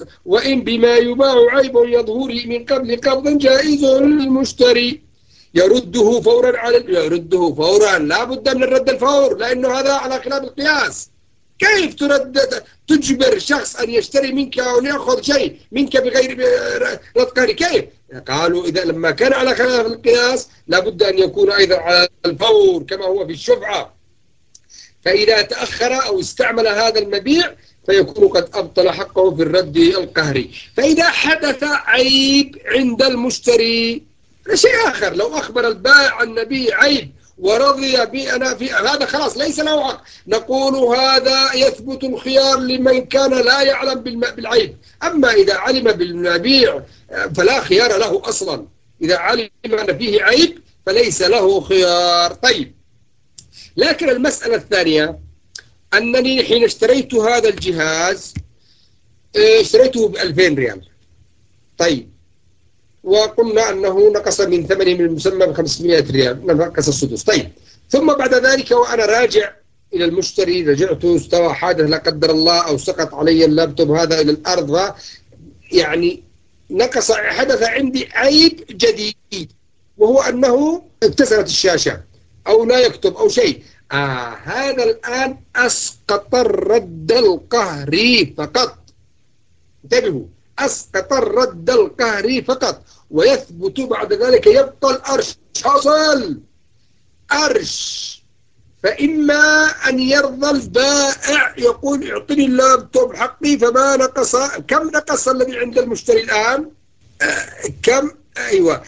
للمشتري يرده فورا لا بد من الرد الفور، لأنه هذا على خلاف القياس. كيف تجبر شخص أن يشتري منك أو يأخذ شيء منك بغير رد قهري؟ كيف؟ قالوا إذا لما كان على خلاف القياس لا بد أن يكون أيضا على الفور كما هو في الشفعة. فإذا تأخر أو استعمل هذا المبيع فيكون قد أبطل حقه في الرد القهري. فإذا حدث عيب عند المشتري شيء آخر. لو أخبر البائع عن نبي عيب ورضي بي أنا في هذا خلاص ليس له حق، نقول هذا يثبت الخيار لمن كان لا يعلم بالعيب. أما إذا علم بالمبيع فلا خيار له أصلا، إذا علم أن فيه عيب فليس له خيار. طيب، لكن المسألة الثانية أنني حين اشتريت هذا الجهاز اشتريته ب2000 ريال. طيب، وقلنا أنه نقص من ثمنه من المسمى ب500 ريال، نقص السدس. طيب، ثم بعد ذلك وأنا راجع إلى المشتري، رجعت استوى حادث لا قدر الله أو سقط علي اللابتوب هذا إلى الأرض، يعني نقص، حدث عندي عيب جديد، وهو أنه اتسرت الشاشة أو لا يكتب أو شيء. هذا الآن أسقط الرد القهري فقط. انتبهوا، أسقط الرد القهري فقط، ويثبت بعد ذلك يبقى الأرش. حصل أرش، فإما أن يرضى البائع يقول اعطني اللابتوب حقي، فما نقص. كم نقص الذي عند المشتري الآن؟ كم؟ أيوة،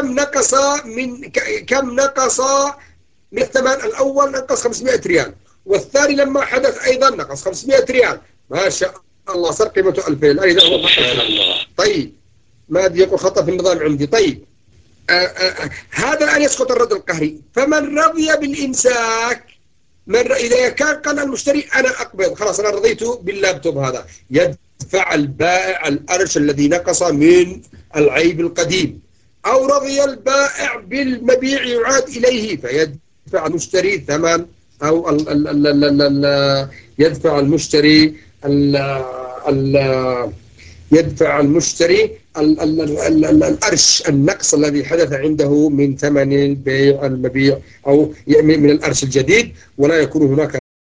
كم نقص من الثمن الأول؟ نقص 500 ريال، والثاني لما حدث أيضا نقص 500 ريال. ما شاء الله، صار قيمته 2000. أيضا هو طيب، ما أدري يقول خطأ في النظام عندي. طيب، هذا الآن يسقط الرد القهري. فمن رضي بالإمساك، إذا كان قال المشتري أنا أقبض، خلاص أنا رضيت باللابتوب هذا، يدفع البائع الأرش الذي نقص من العيب القديم. أو رضي البائع بالمبيع يعاد إليه، فيدفع المشتري ثمن، أو يدفع المشتري يدفع المشتري الأرش، النقص الذي حدث عنده من ثمن البيع المبيع أو من الأرش الجديد، ولا يكون هناك